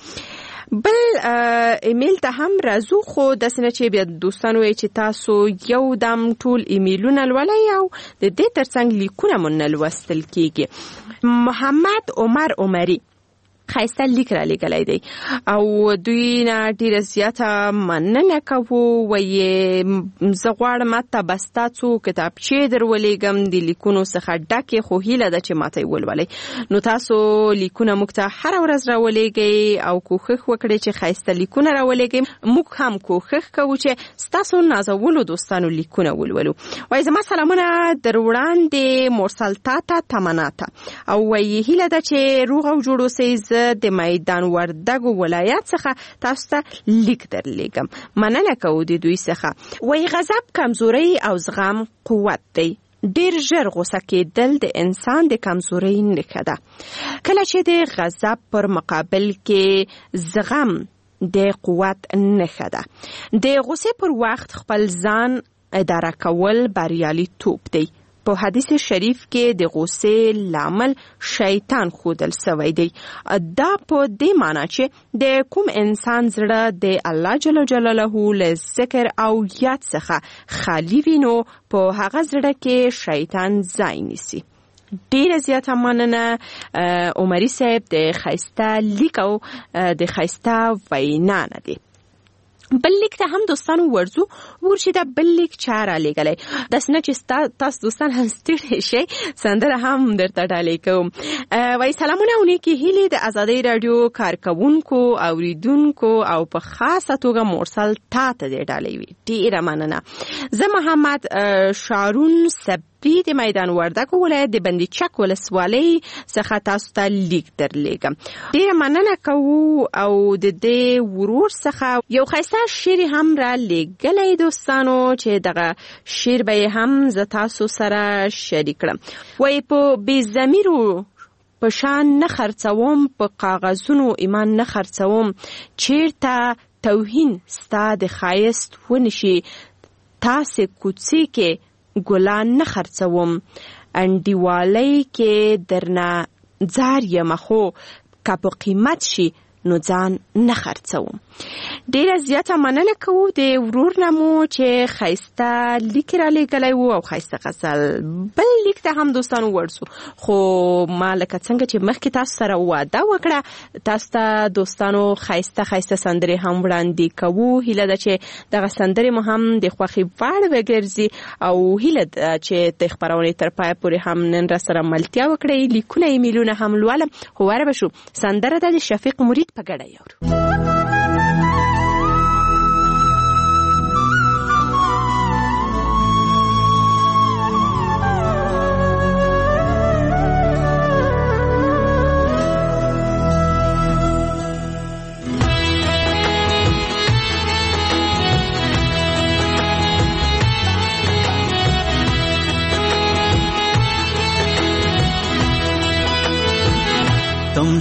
بل ایمیل ته هم راځو، خو داسې نه چې بیا دوستانو وایي چې تاسو یو دم ټول ایمیلونه لولئ او د دې ترڅنګ لیکونه مو نه لوستل کېږي. محمد عمر عمري خیسته لیک را لېږلی دی او دوی نه ډېره زیاته مننه کوو. وایي زه غواړم ته به ستا څو کتابچې در ولېږم د لیکونو څخه ډکې، خو هیله ده چې ماته یې ولولئ. نو تاسو لیکونه موږ ته هره ورځ را ولېږئ او کوښښ وکړئ چې ښایسته لیکونه را ولېږئ. موږ هم کوښښ کوو چې ستاسو نازولو دوستانو لیکونه ولولو. وایي زما سلامونه در وړاندې مرسل تا ته تمنا ته او وایي هیله ده چې روغ او جوړ اوسئ. زه د میدان وردګو ولایت څخه تاسو ته لیک درلیږم. مننه کوو د دوی څخه. وایي غضب کمزوري او زغم قوت دی. ډیر ژر غوسه کېدل د انسان د کمزورۍ نښه ده. کله چې د غضب پر مقابل کې زغم د قوت نښه ده. د غوسې پر وخت خپل ځان اداره کول بریالیتوب دی. په حدیث شریف کې د غوسې لامل شیطان خودل سوی دی. دا په دې معنی چې د کوم انسان زړه د الله جل جلاله له ذکر او یاد څخه خالی وي نو په هغه زړه کې شیطان ځای نیسي. ډیره زیاته مننه عمري صاحب د خیسته لیک او د خیسته وینا نه دی. بل لیک ته هم دوستانو ورځو ورشي دا بل لیک چاره لګلای. داس نه چې تاسو دوستان هم ستړي شي سندره هم درته ډالې کوم. وای سلامونه او نیکی هیلې د ازادۍ رادیو کارکونکو اوریدونکو او په خاصه توګه مرسل تا ته دې ډالې وي. ډیره مننه. زه محمد شارون سب د میدان وردګو ولایت د بندي چک ولسوالۍ څخه تاسو ته لیک درلیږم. ډیره مننه کوو او د دې ورور څخه یو ښایسته شعر هم را لیږلی دوستانو چې دغه شعر به هم زه تاسو سره شریک کړم. وایي په بې ضمیرو په شان نه خرڅوم، په کاغذونو ایمان نه خرڅوم، چیرته توهین ستا د ښایست ونشي، تاسې کوڅې کې ګلان نه خرڅوم، انډیوالۍ کې درنه ځار یم، خو که په قیمت شي نو ځان نه خرڅوم. ډیره زیاته مننه کوو د ورور نه مو چې ښایسته لیک را لیږلی و او ښایسته غزل. بل لیک ته هم دوستانو ورسو، خو ما لکه څنګه چې مخکې تاسو سره وعده وکړه تاسو ته دوستانو ښایسته ښایسته سندرې هم وړاندې کوو. هیله ده چې دغه سندرې مو هم د خوښې وړ وګرځي او هیله ده چې د خپرونې تر پایه پورې هم نن را سره ملتیا وکړئ. لیکونه ایمیلونه هم لولم، خو واره به شو سندره ده د شفیق مرید په ګډه یورو.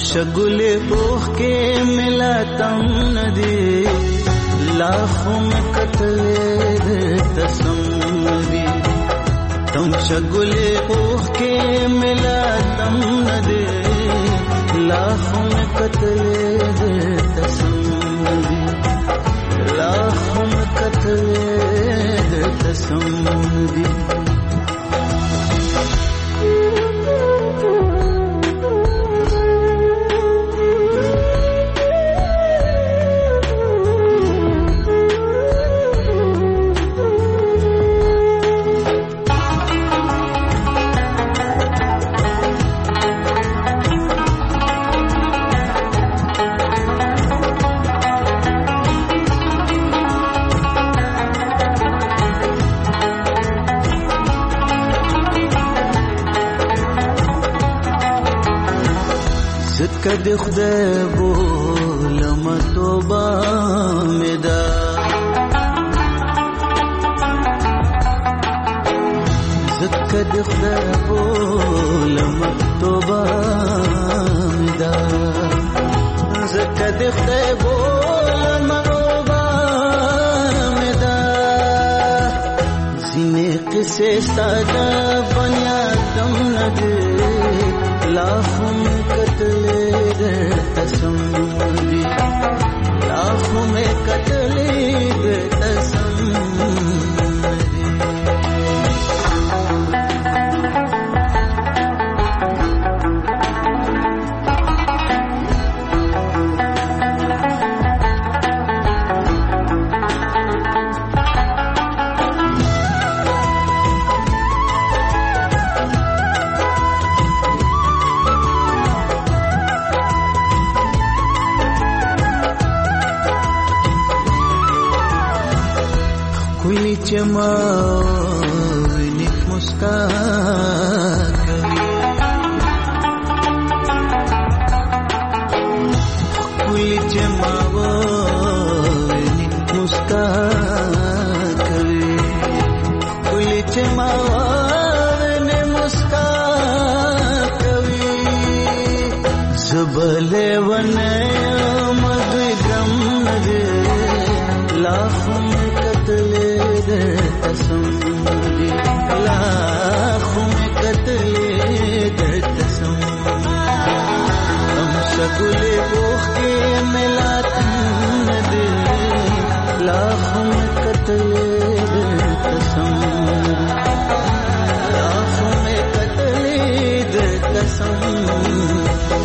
شګلې اوخ کې ملا تم ندي لاخو میں قتلې تسم ندي تم شګلې اوخ کې ملا تم ندي لاخو میں قتلې تسم ندي لاخو میں قتلې تسم ندي کدی خدای بولم توبه مدا کدی خدای بولم توبه مدا کدی خدای بولم توبه مدا زینه قصه ساده بنیادم ندی لاخم قتل تسم ندی لاخوں میں قتل تسم ندی जमा निक मुस्कान कुल जमा निक मुस्कान करे कुल जमा ने मुस्कान कवि जुबले वने मधुगम नगे लाखों कतले तसम दी लाखों में कतले तसम हम शगुले ओख के मिला दे लाखों में कतले तसम लाखों में कतले तसम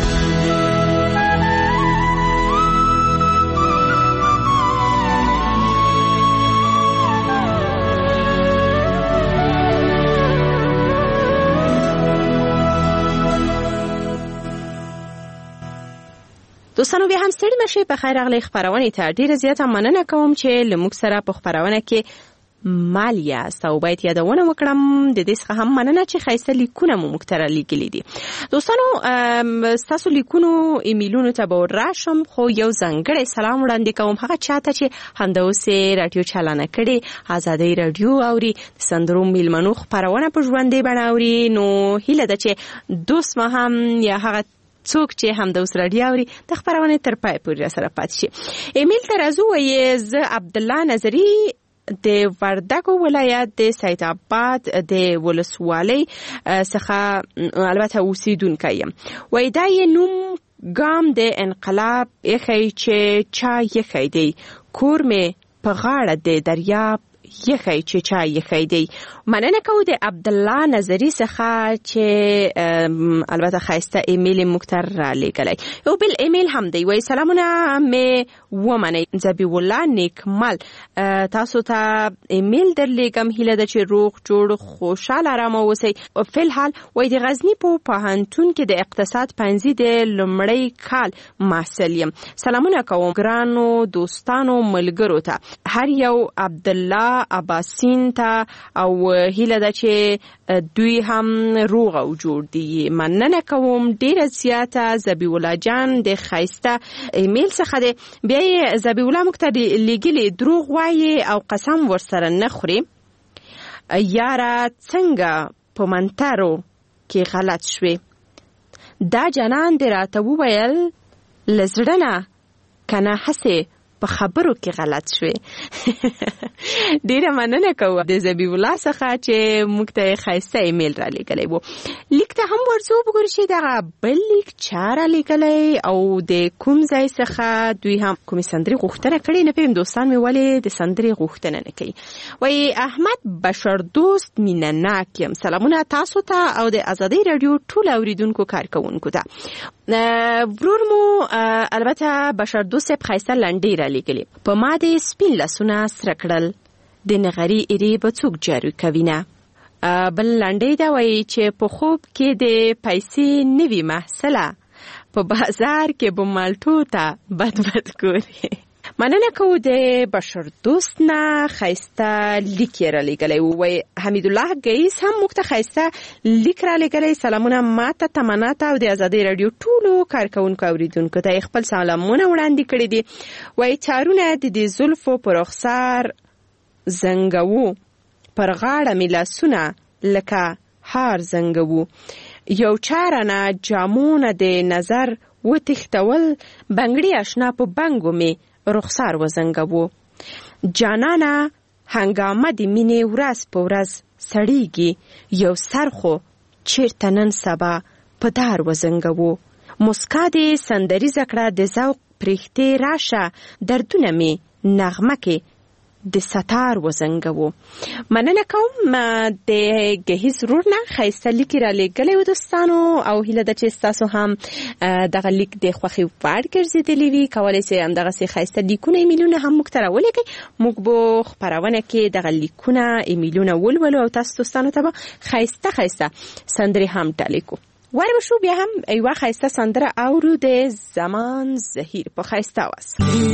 دوستانو بیا هم ستړي مشئ په خیر راغلی خپرونې ته ډیره زیاته مننه کوم چې له موږ سره په خپرونه کې مال یاست او باید یادونه وکړم د دې څخه هم مننه چې ښایسته لیکونه مو موږ ته رالیږلي دي. دوستانو ستاسو لیکونو ایمیلونو ته به ورراشم خو یو ځانګړی سلام وړاندې کوم هغه چاته چې همداوسې راډیو چالانه کړې ازادۍ راډیو اوري د سندرو میلمنو خپرونه په ژوندۍ بڼه اوري نو هیله ده چې دوست ما هم یا هغه څوک چې هم د اوس راډیو اوري د خپرونې تر پای پورې سره پاتې شي. ایمیل ته راځو وایي زه عبدالله نظري د وردګو ولایت د سید آباد د ولسوالۍ څخه البته اوسیدونکی یم. وایي دا یې نوم ګام د انقلاب ایښی چې چا ایښی دی کور مې په غاړه د دریاب یخی چې چا یخی دی. مننه کوو د عبدالله نظری څخه چې البته خایسته ایمیل مکتر را لګلی. یو بل ایمیل هم دی وایي سلامونه مې ومنئ ذبیح الله نیکمل تاسو ته ایمیل درلیږم هیله ده چې روغ جوړ خوشحال آرامه اوسئ. فلحال وایي د غزني په پوهنتون کې د اقتصاد پنځي د لومړی کال محصل یم. سلامونه کوم ګرانو دوستانو ملګرو ته هر یو عبدالله اباسین ته او هیله ده چې دوی هم روغ او جوړ دي. مننه کوم ډیره زیاته ذبیح الله جان د خایسته ایمیل څخه دی. بیا یې ذبیح الله موږ ته لیږلي دروغ وایي او قسم ورسره نه خوري. یاره څنګه په منترو کې غلط شوې دا جانان دې راته وویل له زړه نه کنه هسې په خبرو کې غلط شوې. ډیره مننه کوم د زبیب الله څخه چې موږ ته ښایسته ایمیل را لیږلی و. لیک ته هم ورځو وګورو چې دغه بل لیک چا را لیږلی او د کوم ځای څخه دوی هم کومې سندرې غوښتنه کړې. نه پوهېږم دوستان مې ولې د سندرې غوښتنه نه کوي. وایي احمد بشردوست مینه ناک یم. سلامونه تاسو ته او د ازادۍ راډیو ټولو اورېدونکو کارکوونکو ته. ورور مو البته بشردوست صاحب ښایسته لنډۍ را لیږلې. په ما د سپین لاسونه سره کړل د نغري ایرې به څوک جارو کوینه. بل لنډۍ دا وایي چې په خوب کې د پیسې نوي محصله په بازار کې به مالټو ته بد بد ګوري. مننه کوو د بشردوست نه ښایسته لیک یې را لیږلی و. وایي حمیدالله ګیس هم موږ ته ښایسته لیک را لیږلی. سلامونه ما ته تمنا ته او د ازادۍ راډیو ټولو کارکوونکو اورېدونکو ته خپل سلامونه وړاندې کړي دي. وایي تارونه د دې زلفو په رخسار زنګوو پر غاړه مې لاسونه لکه هار زنګوو. یو چاره نه جامونه د نظر وتښتول بنګړي اشنا په بنګو مې رخسار وزنګوو. جانانه هنګامه د مینې ورځ په ورځ سړیږي یو سر خو چیرته نن سبا په دار وزنګوو. مسکا دې سندریزه کړه د ذوق پرښتې راشه دردونه مې نغمه کې د ستار وزنګوو. مننه کوم د ګهیز رور نه ښایسته لیکې را لیږلی و دوستانو او هیله ده چې ستاسو هم دغه لیک د خوښې وړ ګرځېدلی وي. کولی شئ همدغسې ښایسته لیکونه ایمیلونه هم موږ ته راولیږئ. موږ به خپرونه کې دغه لیکونه ایمیلونه ولولو او تاسو دوستانو ته به ښایسته ښایسته سندرې هم ډالۍ کړو. ور به شو بیا هم یوه ښایسته سندره اورو د زمان زهیر په ښایسته اواز.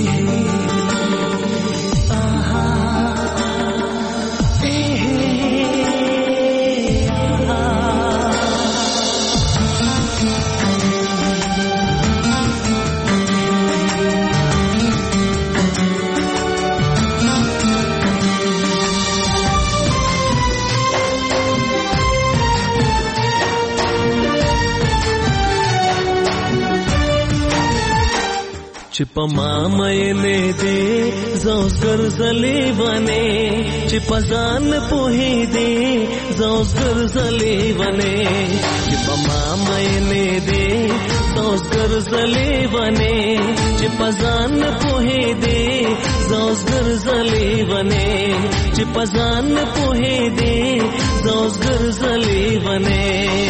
چې په ما مېلې دې زوس ګرځلې ونه چې په ځان پوهې دې زوس ګرځلې ونه چې په ما مېلې دې زوس ګرځلې ونه چې په ځان پوهې دې زوس ګرځلې ونه چې په ځان پوهې دې زوس ګرځلې ونه.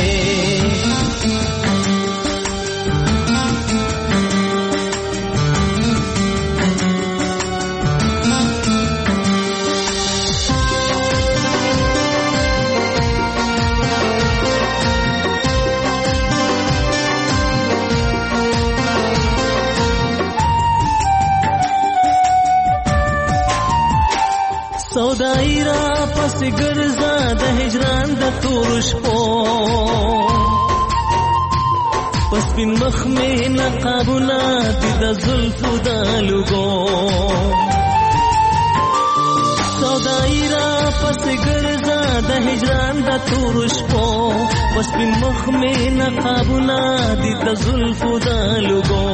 سودای را پس ګرځا د هجران د تور شپو پس بن مخ مې نقابونه د زلفو د لګو. سودای را پس ګرځا د هجران د تور شپو پس بن مخ مې نقابونه د زلفو د لګو.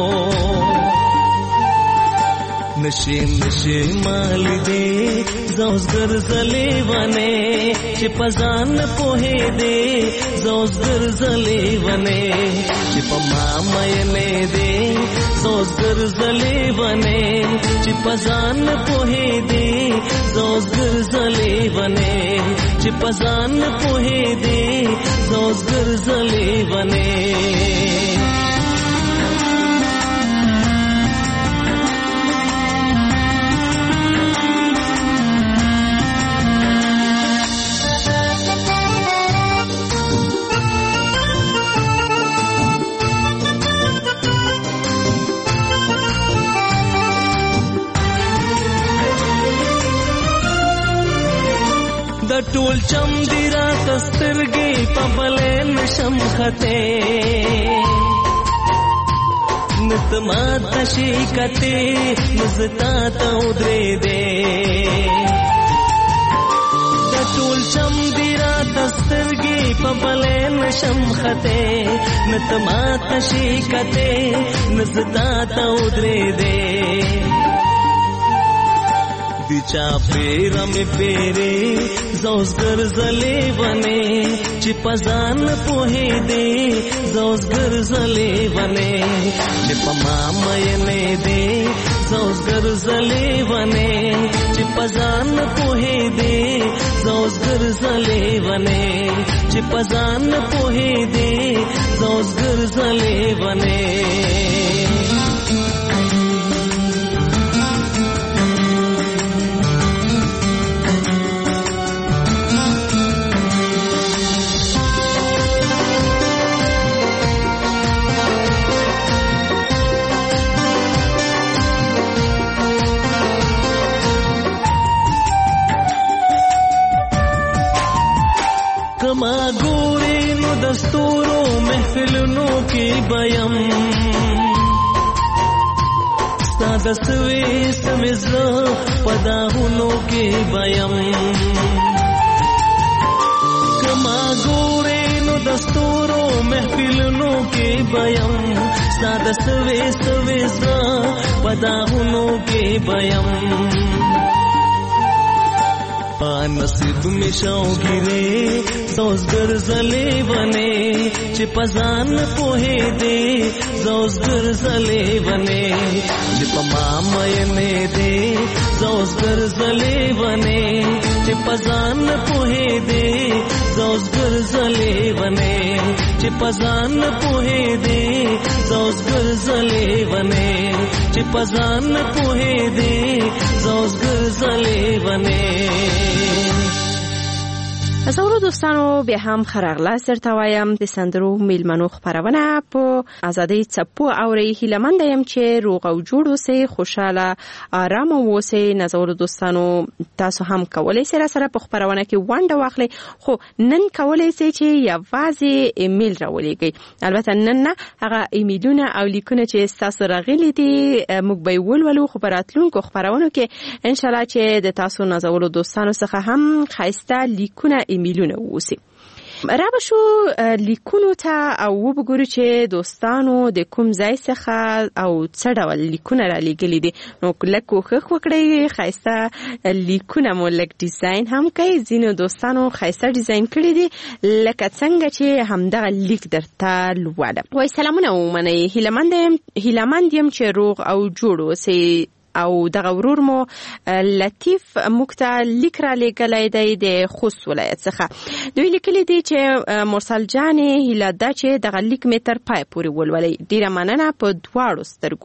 نشي نشي مال دې زوس ګرځلې ونه چې پزان پوهې دې زوس ګرځلې ونه چې په ما مېلې دې زوس ګرځلې ونه چې پزان پوهې دې زوس ګرځلې ونه چې پزان پوهې دې زوس ګرځلې ونه. ټول چم دی را تسترګي په بلې نشم خته نتما تشي کته مزتا ته درې دې د ټول شم دی را تسترګي په بلې نشم خته نتما تشي کته نزتا تا ودرې دې दिचा पेरा में पेरे जोसगर जले बने चिपजान पोहे दे जोसगर जले बने चिपमा मयने दे जोसगर जले बने चिपजान पोहे दे जोसगर जले बने चिपजान पोहे दे जोसगर जले बने कमा गोरे नो दस्तूरों महफिलों की बयम सादसवे समिज़ा पदाहुनों के बयम कमा गोरे नो दस्तूरों महफिलों के बयम सादसवे समिज़ा पदाहुनों के बयम नसीब में शौगिरे जोसगर जले बने चिपजान पोहे दे जोसगर जले बने चिपमा मयने दे जोसगर जले बने चिपजान पोहे दे जोसगर जले बने चिपजान पोहे दे जोसगर जले बने चिपजान पोहे दे जोसगर जले बने زورو دوستانو بیا هم خرغلاس درته وایم د سندرو میلمنو خپرونه په ازادۍ څپو اوري هیلمند یم چې روغ او جوړ اوسئ خوشاله آرام اوسئ نزورو دوستانو تاسو هم کولای سره سره په خپرونه کې ونډه واخلئ خو نن کولای سئ چې یوازې ایمیل راولېږئ البته نن نه هغه ایمیلونه او لیکونه چې تاسو راغلي دي موږ به ولولو خو په راتلونکو خپرونو کې ان شاء الله چې د تاسو نزورو دوستانو څخه هم ښایسته لیکونه ایمیلونه ووسی رابه شو لیکونو ته او وګورو چې دوستانو د کوم ځای څخه او څه ډول لیکونه را لېږلي دي نو لږ کوښښ وکړئ ښایسته لیکونه مو لږ ډیزاین هم کوي ځینو دوستانو ښایسته ډیزاین کړي دي لکه څنګه چې همدغه لیک درته لولم وایي سلامونه ومنئ هیلهمند یم چې روغ او جوړ اوسئ او دغه ورور مو لطیف مکتا لیک را لګلای دی د خوست ولایت څخه دوی لیکلي دي چې مرسل جان هیله ده چې دغه لیک مې تر پای پورې ولولئ ډیره مننه په دواړو سترګو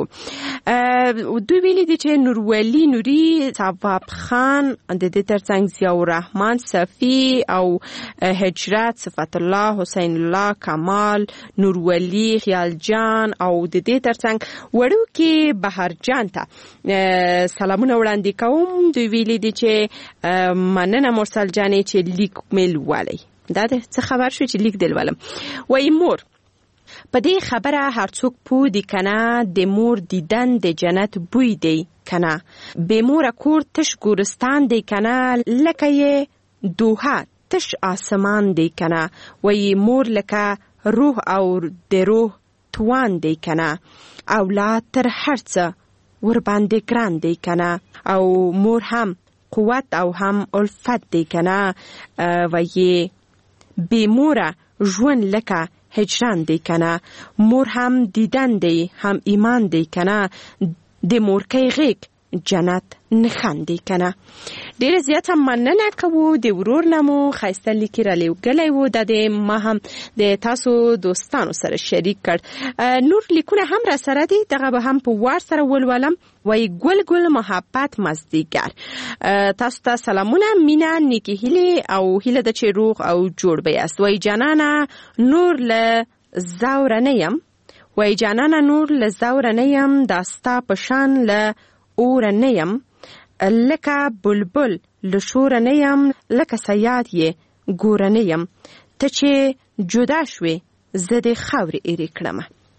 دوی ویلي دي چې نورولي نوري ثواب خان د دې ترڅنګ ضیاء الرحمن صفی او هجرت صفت الله حسین الله کمال نورولي خیال جان او د دې ترڅنګ وړو کې بهر جان ته سلامونه وړاندې کوم دوی ویلي دي چې مننه مرسل جانې چې لیک میل والی دا د څه خبر شو چې لیک دل ولم وای مور په دې خبره هر څوک پوه دي کنه د مور دیدن د جنت بوی دی کنه به مور کور تش ګورستان دی کنه لکه یې دوها تش آسمان دی کنه وای مور لکه روح او د روح توان دی کنه اولاد تر هر څه ور باندې ګران دی کنه او مور هم قوت او هم الفت دی کنه وایي بی موره ژوند لکه هجران دی کنه مور هم دیدن دی هم ایمان دی کنه د مورکۍ غیږ جنت نښان دی کنه ډیره زیاته مننه کوو د ورور نمو ښایسته لیکي را لېږلی و دا د ما هم د تاسو دوستانو سره شریک کړ نور لیکونه هم را سره دي دغه به هم په وار سره ولولم وایي ګل ګل محبت مازدیګر تاسو ته سلامونه مینه نیکې هیلې او هیله ده چې روغ او جوړ به یاست وایي جانانه نور له زوره نه یم وایي جانانه نور له زوره نه یم دا ستا په شان له اوره نه یم لکه بلبل له شوره نه یم لکه صیاد یې ګوره نه یم ته چې جدا شوې زه د خاورې ایرې کړمه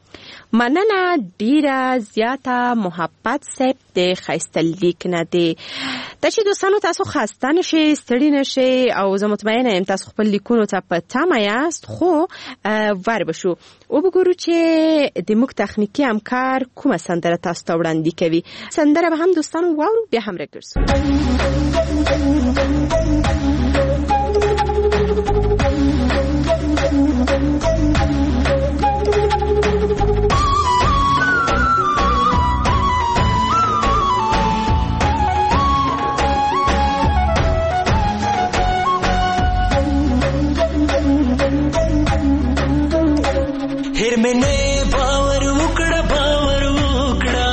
مننه ډیره زیاته محبت صاحب د ښایسته لیک نه دی. دا چې دوستانو تاسو خسته نشئ ستړي نشئ او زه مطمئنه یم تاسو خپل لیکونو ته په تمه یاست، خو ور بشو وګورو چې د موږ تخنیکي همکار کومه سندره تاسو ته وړاندې کوي. سندره به هم دوستانو واورو بیا هم راګرځو. هر مینه باور وکړه باور وکړه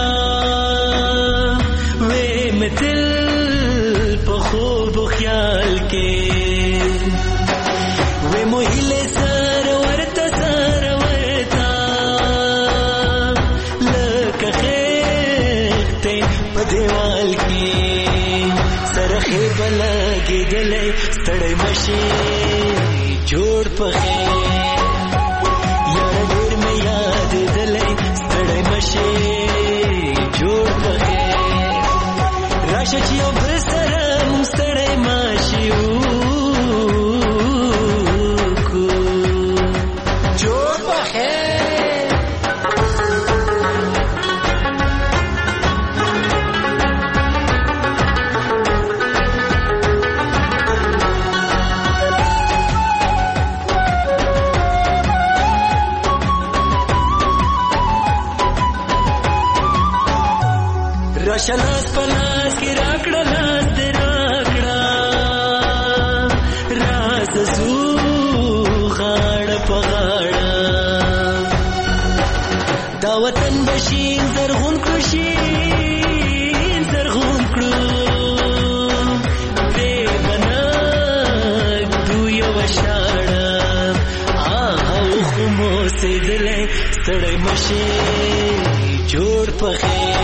وې متل په خوب خیال کې وې موهله سر ورته سر ورته لکه خېته په دیوال کې سرخه بلګې دلې ستړې مشي جوړ په شچیو بسرم ستړی ماشیو کو جوړ بخیر. راشلاس پلاس کی راکڑا لاس دے راکڑا راز زو غاڑ پغاڑا دا وطن بشین زرغون کشین زرغون کرو بے بناک دویا وشاڑا آہا خمو سے دلے ستڑے مشی جوڑ پخیر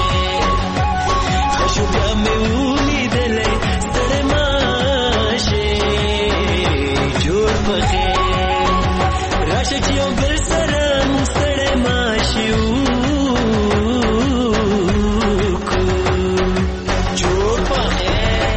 بیا مې ولیدلې ستړی ماشې جوړ پخیر راشه چې یو بل سره موږ ستړی ماشې وکړو جوړ پخیر.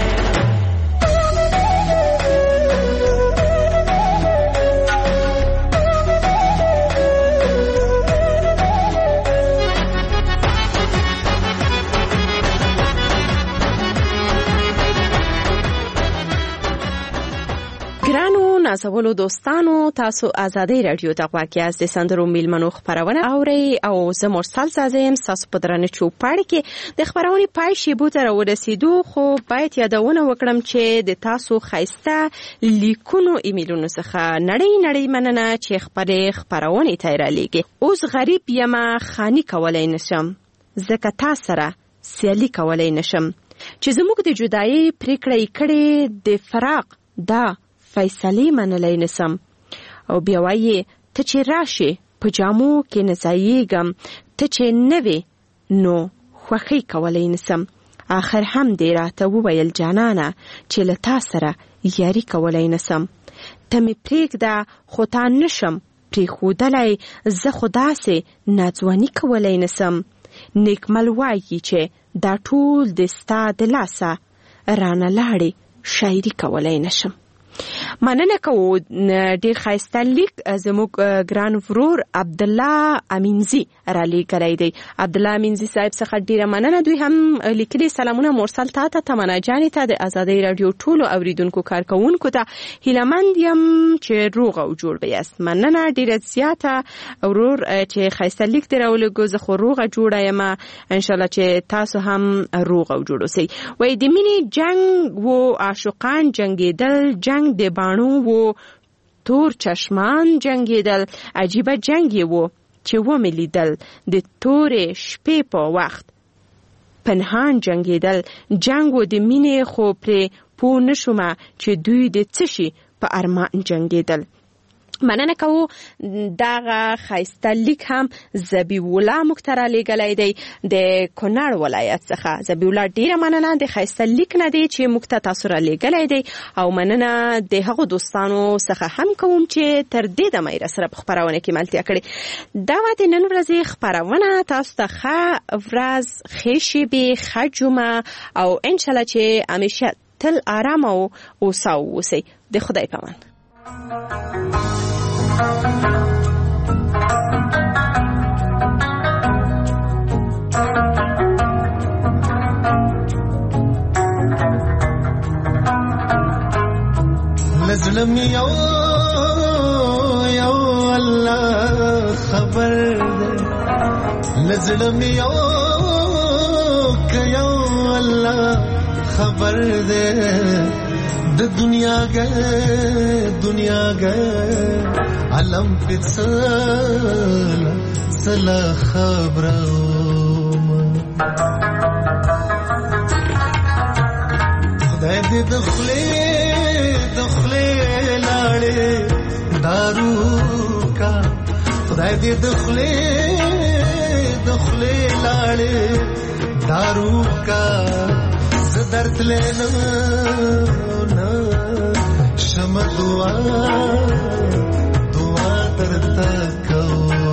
نازولو دوستانو تاسو آزادۍ رادیو ته غواړئ د سندرو میلمنو خبرونه اورئ او زه مرسل سازم تاسو په درنه چوپړ کې د خبرونې پای شیبو ته راورسېدو، خو باید یادونه وکړم چې د تاسو ښایسته لیکونو ایمیلونو څخه نړۍ نړۍ مننه چې خپلې خبرونې ته رالیږئ. اوس غریب یمه خاني کولی نشم ځکه تا سره سیالي کولی نشم چې زموږ د جدایۍ پریکړه یې کړې د فراق دا فیصلې منلی نسم. او بیا وایي ته چې راشې په جامو کې نه ځایېږم، ته چې نه وې نو خوښۍ کولی نسم. آخر هم دې راته وویل جانانه چې له تا سره یاري کولی نسم. ته مې پرېږده خو تا نشم پرېښودلی، زه خو داسې ناځواني کولی نسم. نیکمل وایي چې دا ټول د ستا د لاسه رانه لاړې شاعري کولی نشم. مننه کوو. ډیر ښایسته لیک زموږ ګران ورور عبدالله امینزي را لیږلی دی. عبدالله امینزي صاحب څخه ډیره مننه. دوی هم لیکلي سلامونه مرسل تا ته تمنا جانې ته د آزادۍ رادیو ټولو اوریدونکو کارکوونکو ته هیلهمند یم چې روغ او جوړ به یاست. مننه ډیره زیاته ورور چې ښایسته لیک دې راولېږو. زه خو روغه جوړه یم، انشاءالله چې تاسو هم روغ او جوړ اوسئ. وایي د مینې جنګ و عاشقان جنګېدل، جنګ د باڼو و تور چشمان جنګېدل، عجیبه جنګ یې و چې ومې لیدل د تورې شپې په وخت پنهان جنګېدل. جنګ و د مینې خو پرې پوه نه شومه چې دوی د څه شي په ارمان جنګېدل. مننه کوو دغه خایسته لیک هم زبیح الله مخترع لېږلی دی د کونړ ولایت څخه. زبیح الله ډیره مننه د خایسته لیک نه دی چې موږ ته تاسو را لېږلی دی او مننه د هغو دوستانو څخه هم کوم چې تر دې دمه یې راسره په خپرونه کې ملتیا کړې. دا وه د نن ورځې خپرونه. تاسو ته ښه ورځ، ښې شېبې، ښه جمعه او انشاءالله چې همیشه تل آرام او اوسه واوسئ. د خدای په امان. لزلم یو یو الله خبر ده، لزلم یو که یو الله خبر ده، د دنیا گئے دنیا گئے علم پسل سلا خبرم خدای دې دخلې دخلې لاړې دارو کا، خدای دې دخلې دخلې لاړې دارو کا، درد لینا نا شم دعا دعا درتا کو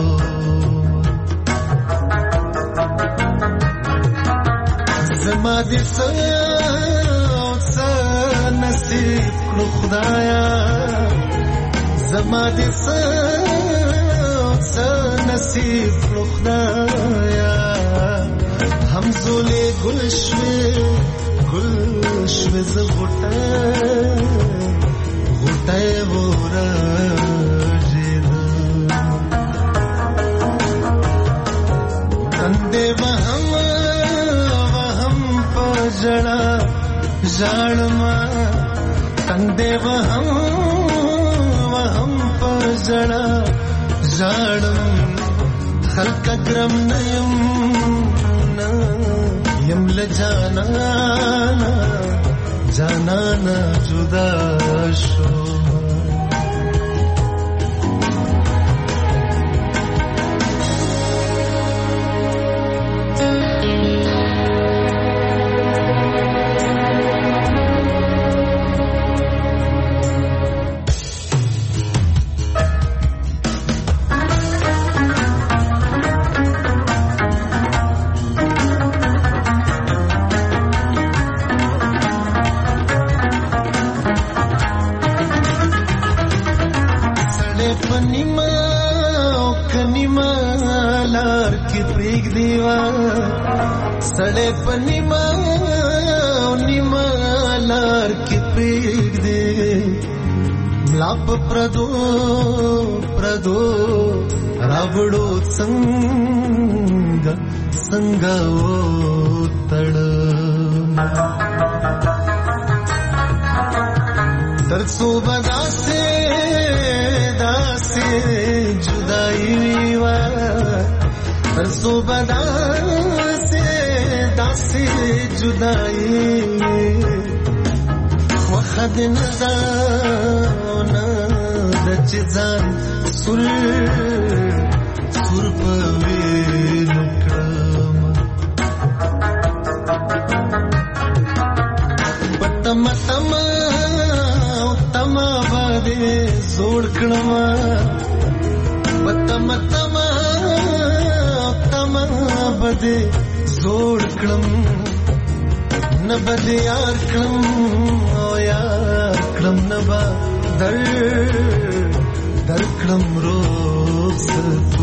زما دې سا نصیب کړو خدایا، زما دې سا نصیب کړو خدایا، همزولې ګل شوې گل شوز غټه غټه ورجید کندې وهم وهم پجړه ژړما، کندې وهم وهم پجړه ژړم، خلق کرم نیم یم لجانانا جانانا جدا شو. सड़े पनिमा निमा लार के पेग दे लाप प्रदो प्रदो रावड़ो संग संगा ओ तड़ तरसो बदा से दासे जुदाई वा, तरसो बदा दासी जुदाई वखद नजाना दचजान सुर सुर पवे लुकम बतम तमा तमा बादे जोड़ कड़मा, बतम तमा तमा बदे जोड़ कड़म न बदे यार कड़म ओ यार कड़म न बा दर दर कड़म रोज तू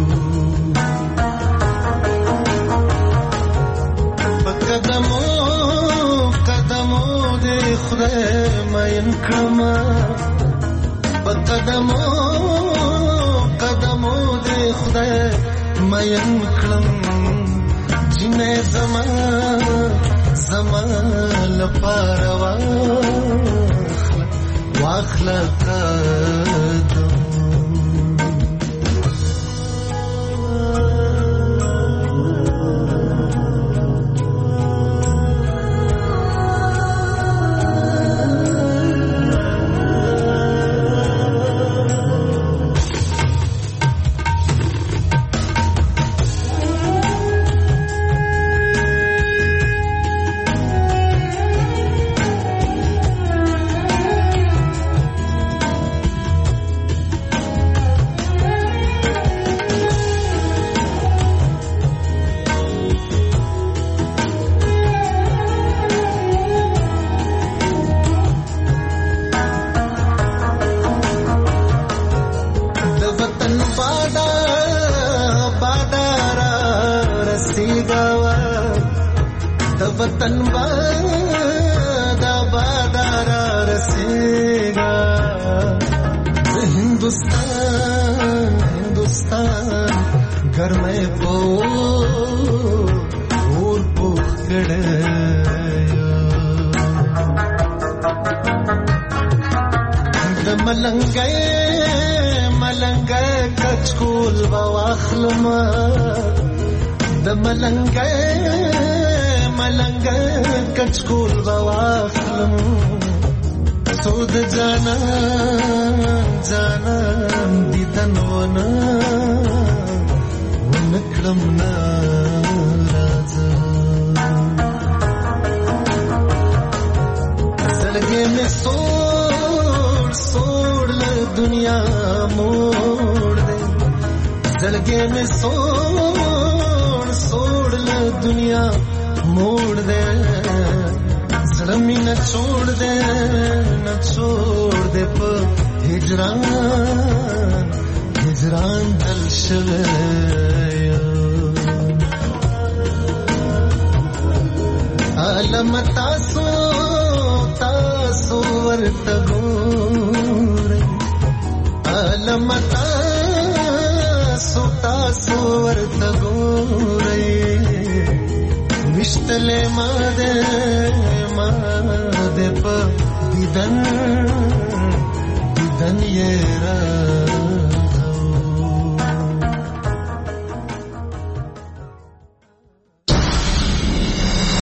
कदमो कदमो दे खुदा मायन कड़मा, कदमो कदमो दे खुदा मायन कड़म, जिने जमा जमा लपारवा वाखला कदम वतन बादारा रसेगा हिंदुस्तान हिंदुस्तान घर में पो और पोखड़ मलंगे मलंगे कचकुल बवाखलमा द मलंगे मलंगे कचकुल बवाखलम सोद जाना जाना दिदन वना वनक्रम ना राजा सरगे में सो सोड़ ले दुनिया मोड़ दे जलगे में सोड़ सोड़ ले दुनिया मोड़ दे जलमी न छोड़ दे न छोड़ दे पर हिजरान हिजरान दल शवे आलम तासो तासो वर्तगो अलमता सुता सुवर्त गोरे विष्टले मादे मादे प दिदन दिदन ये रा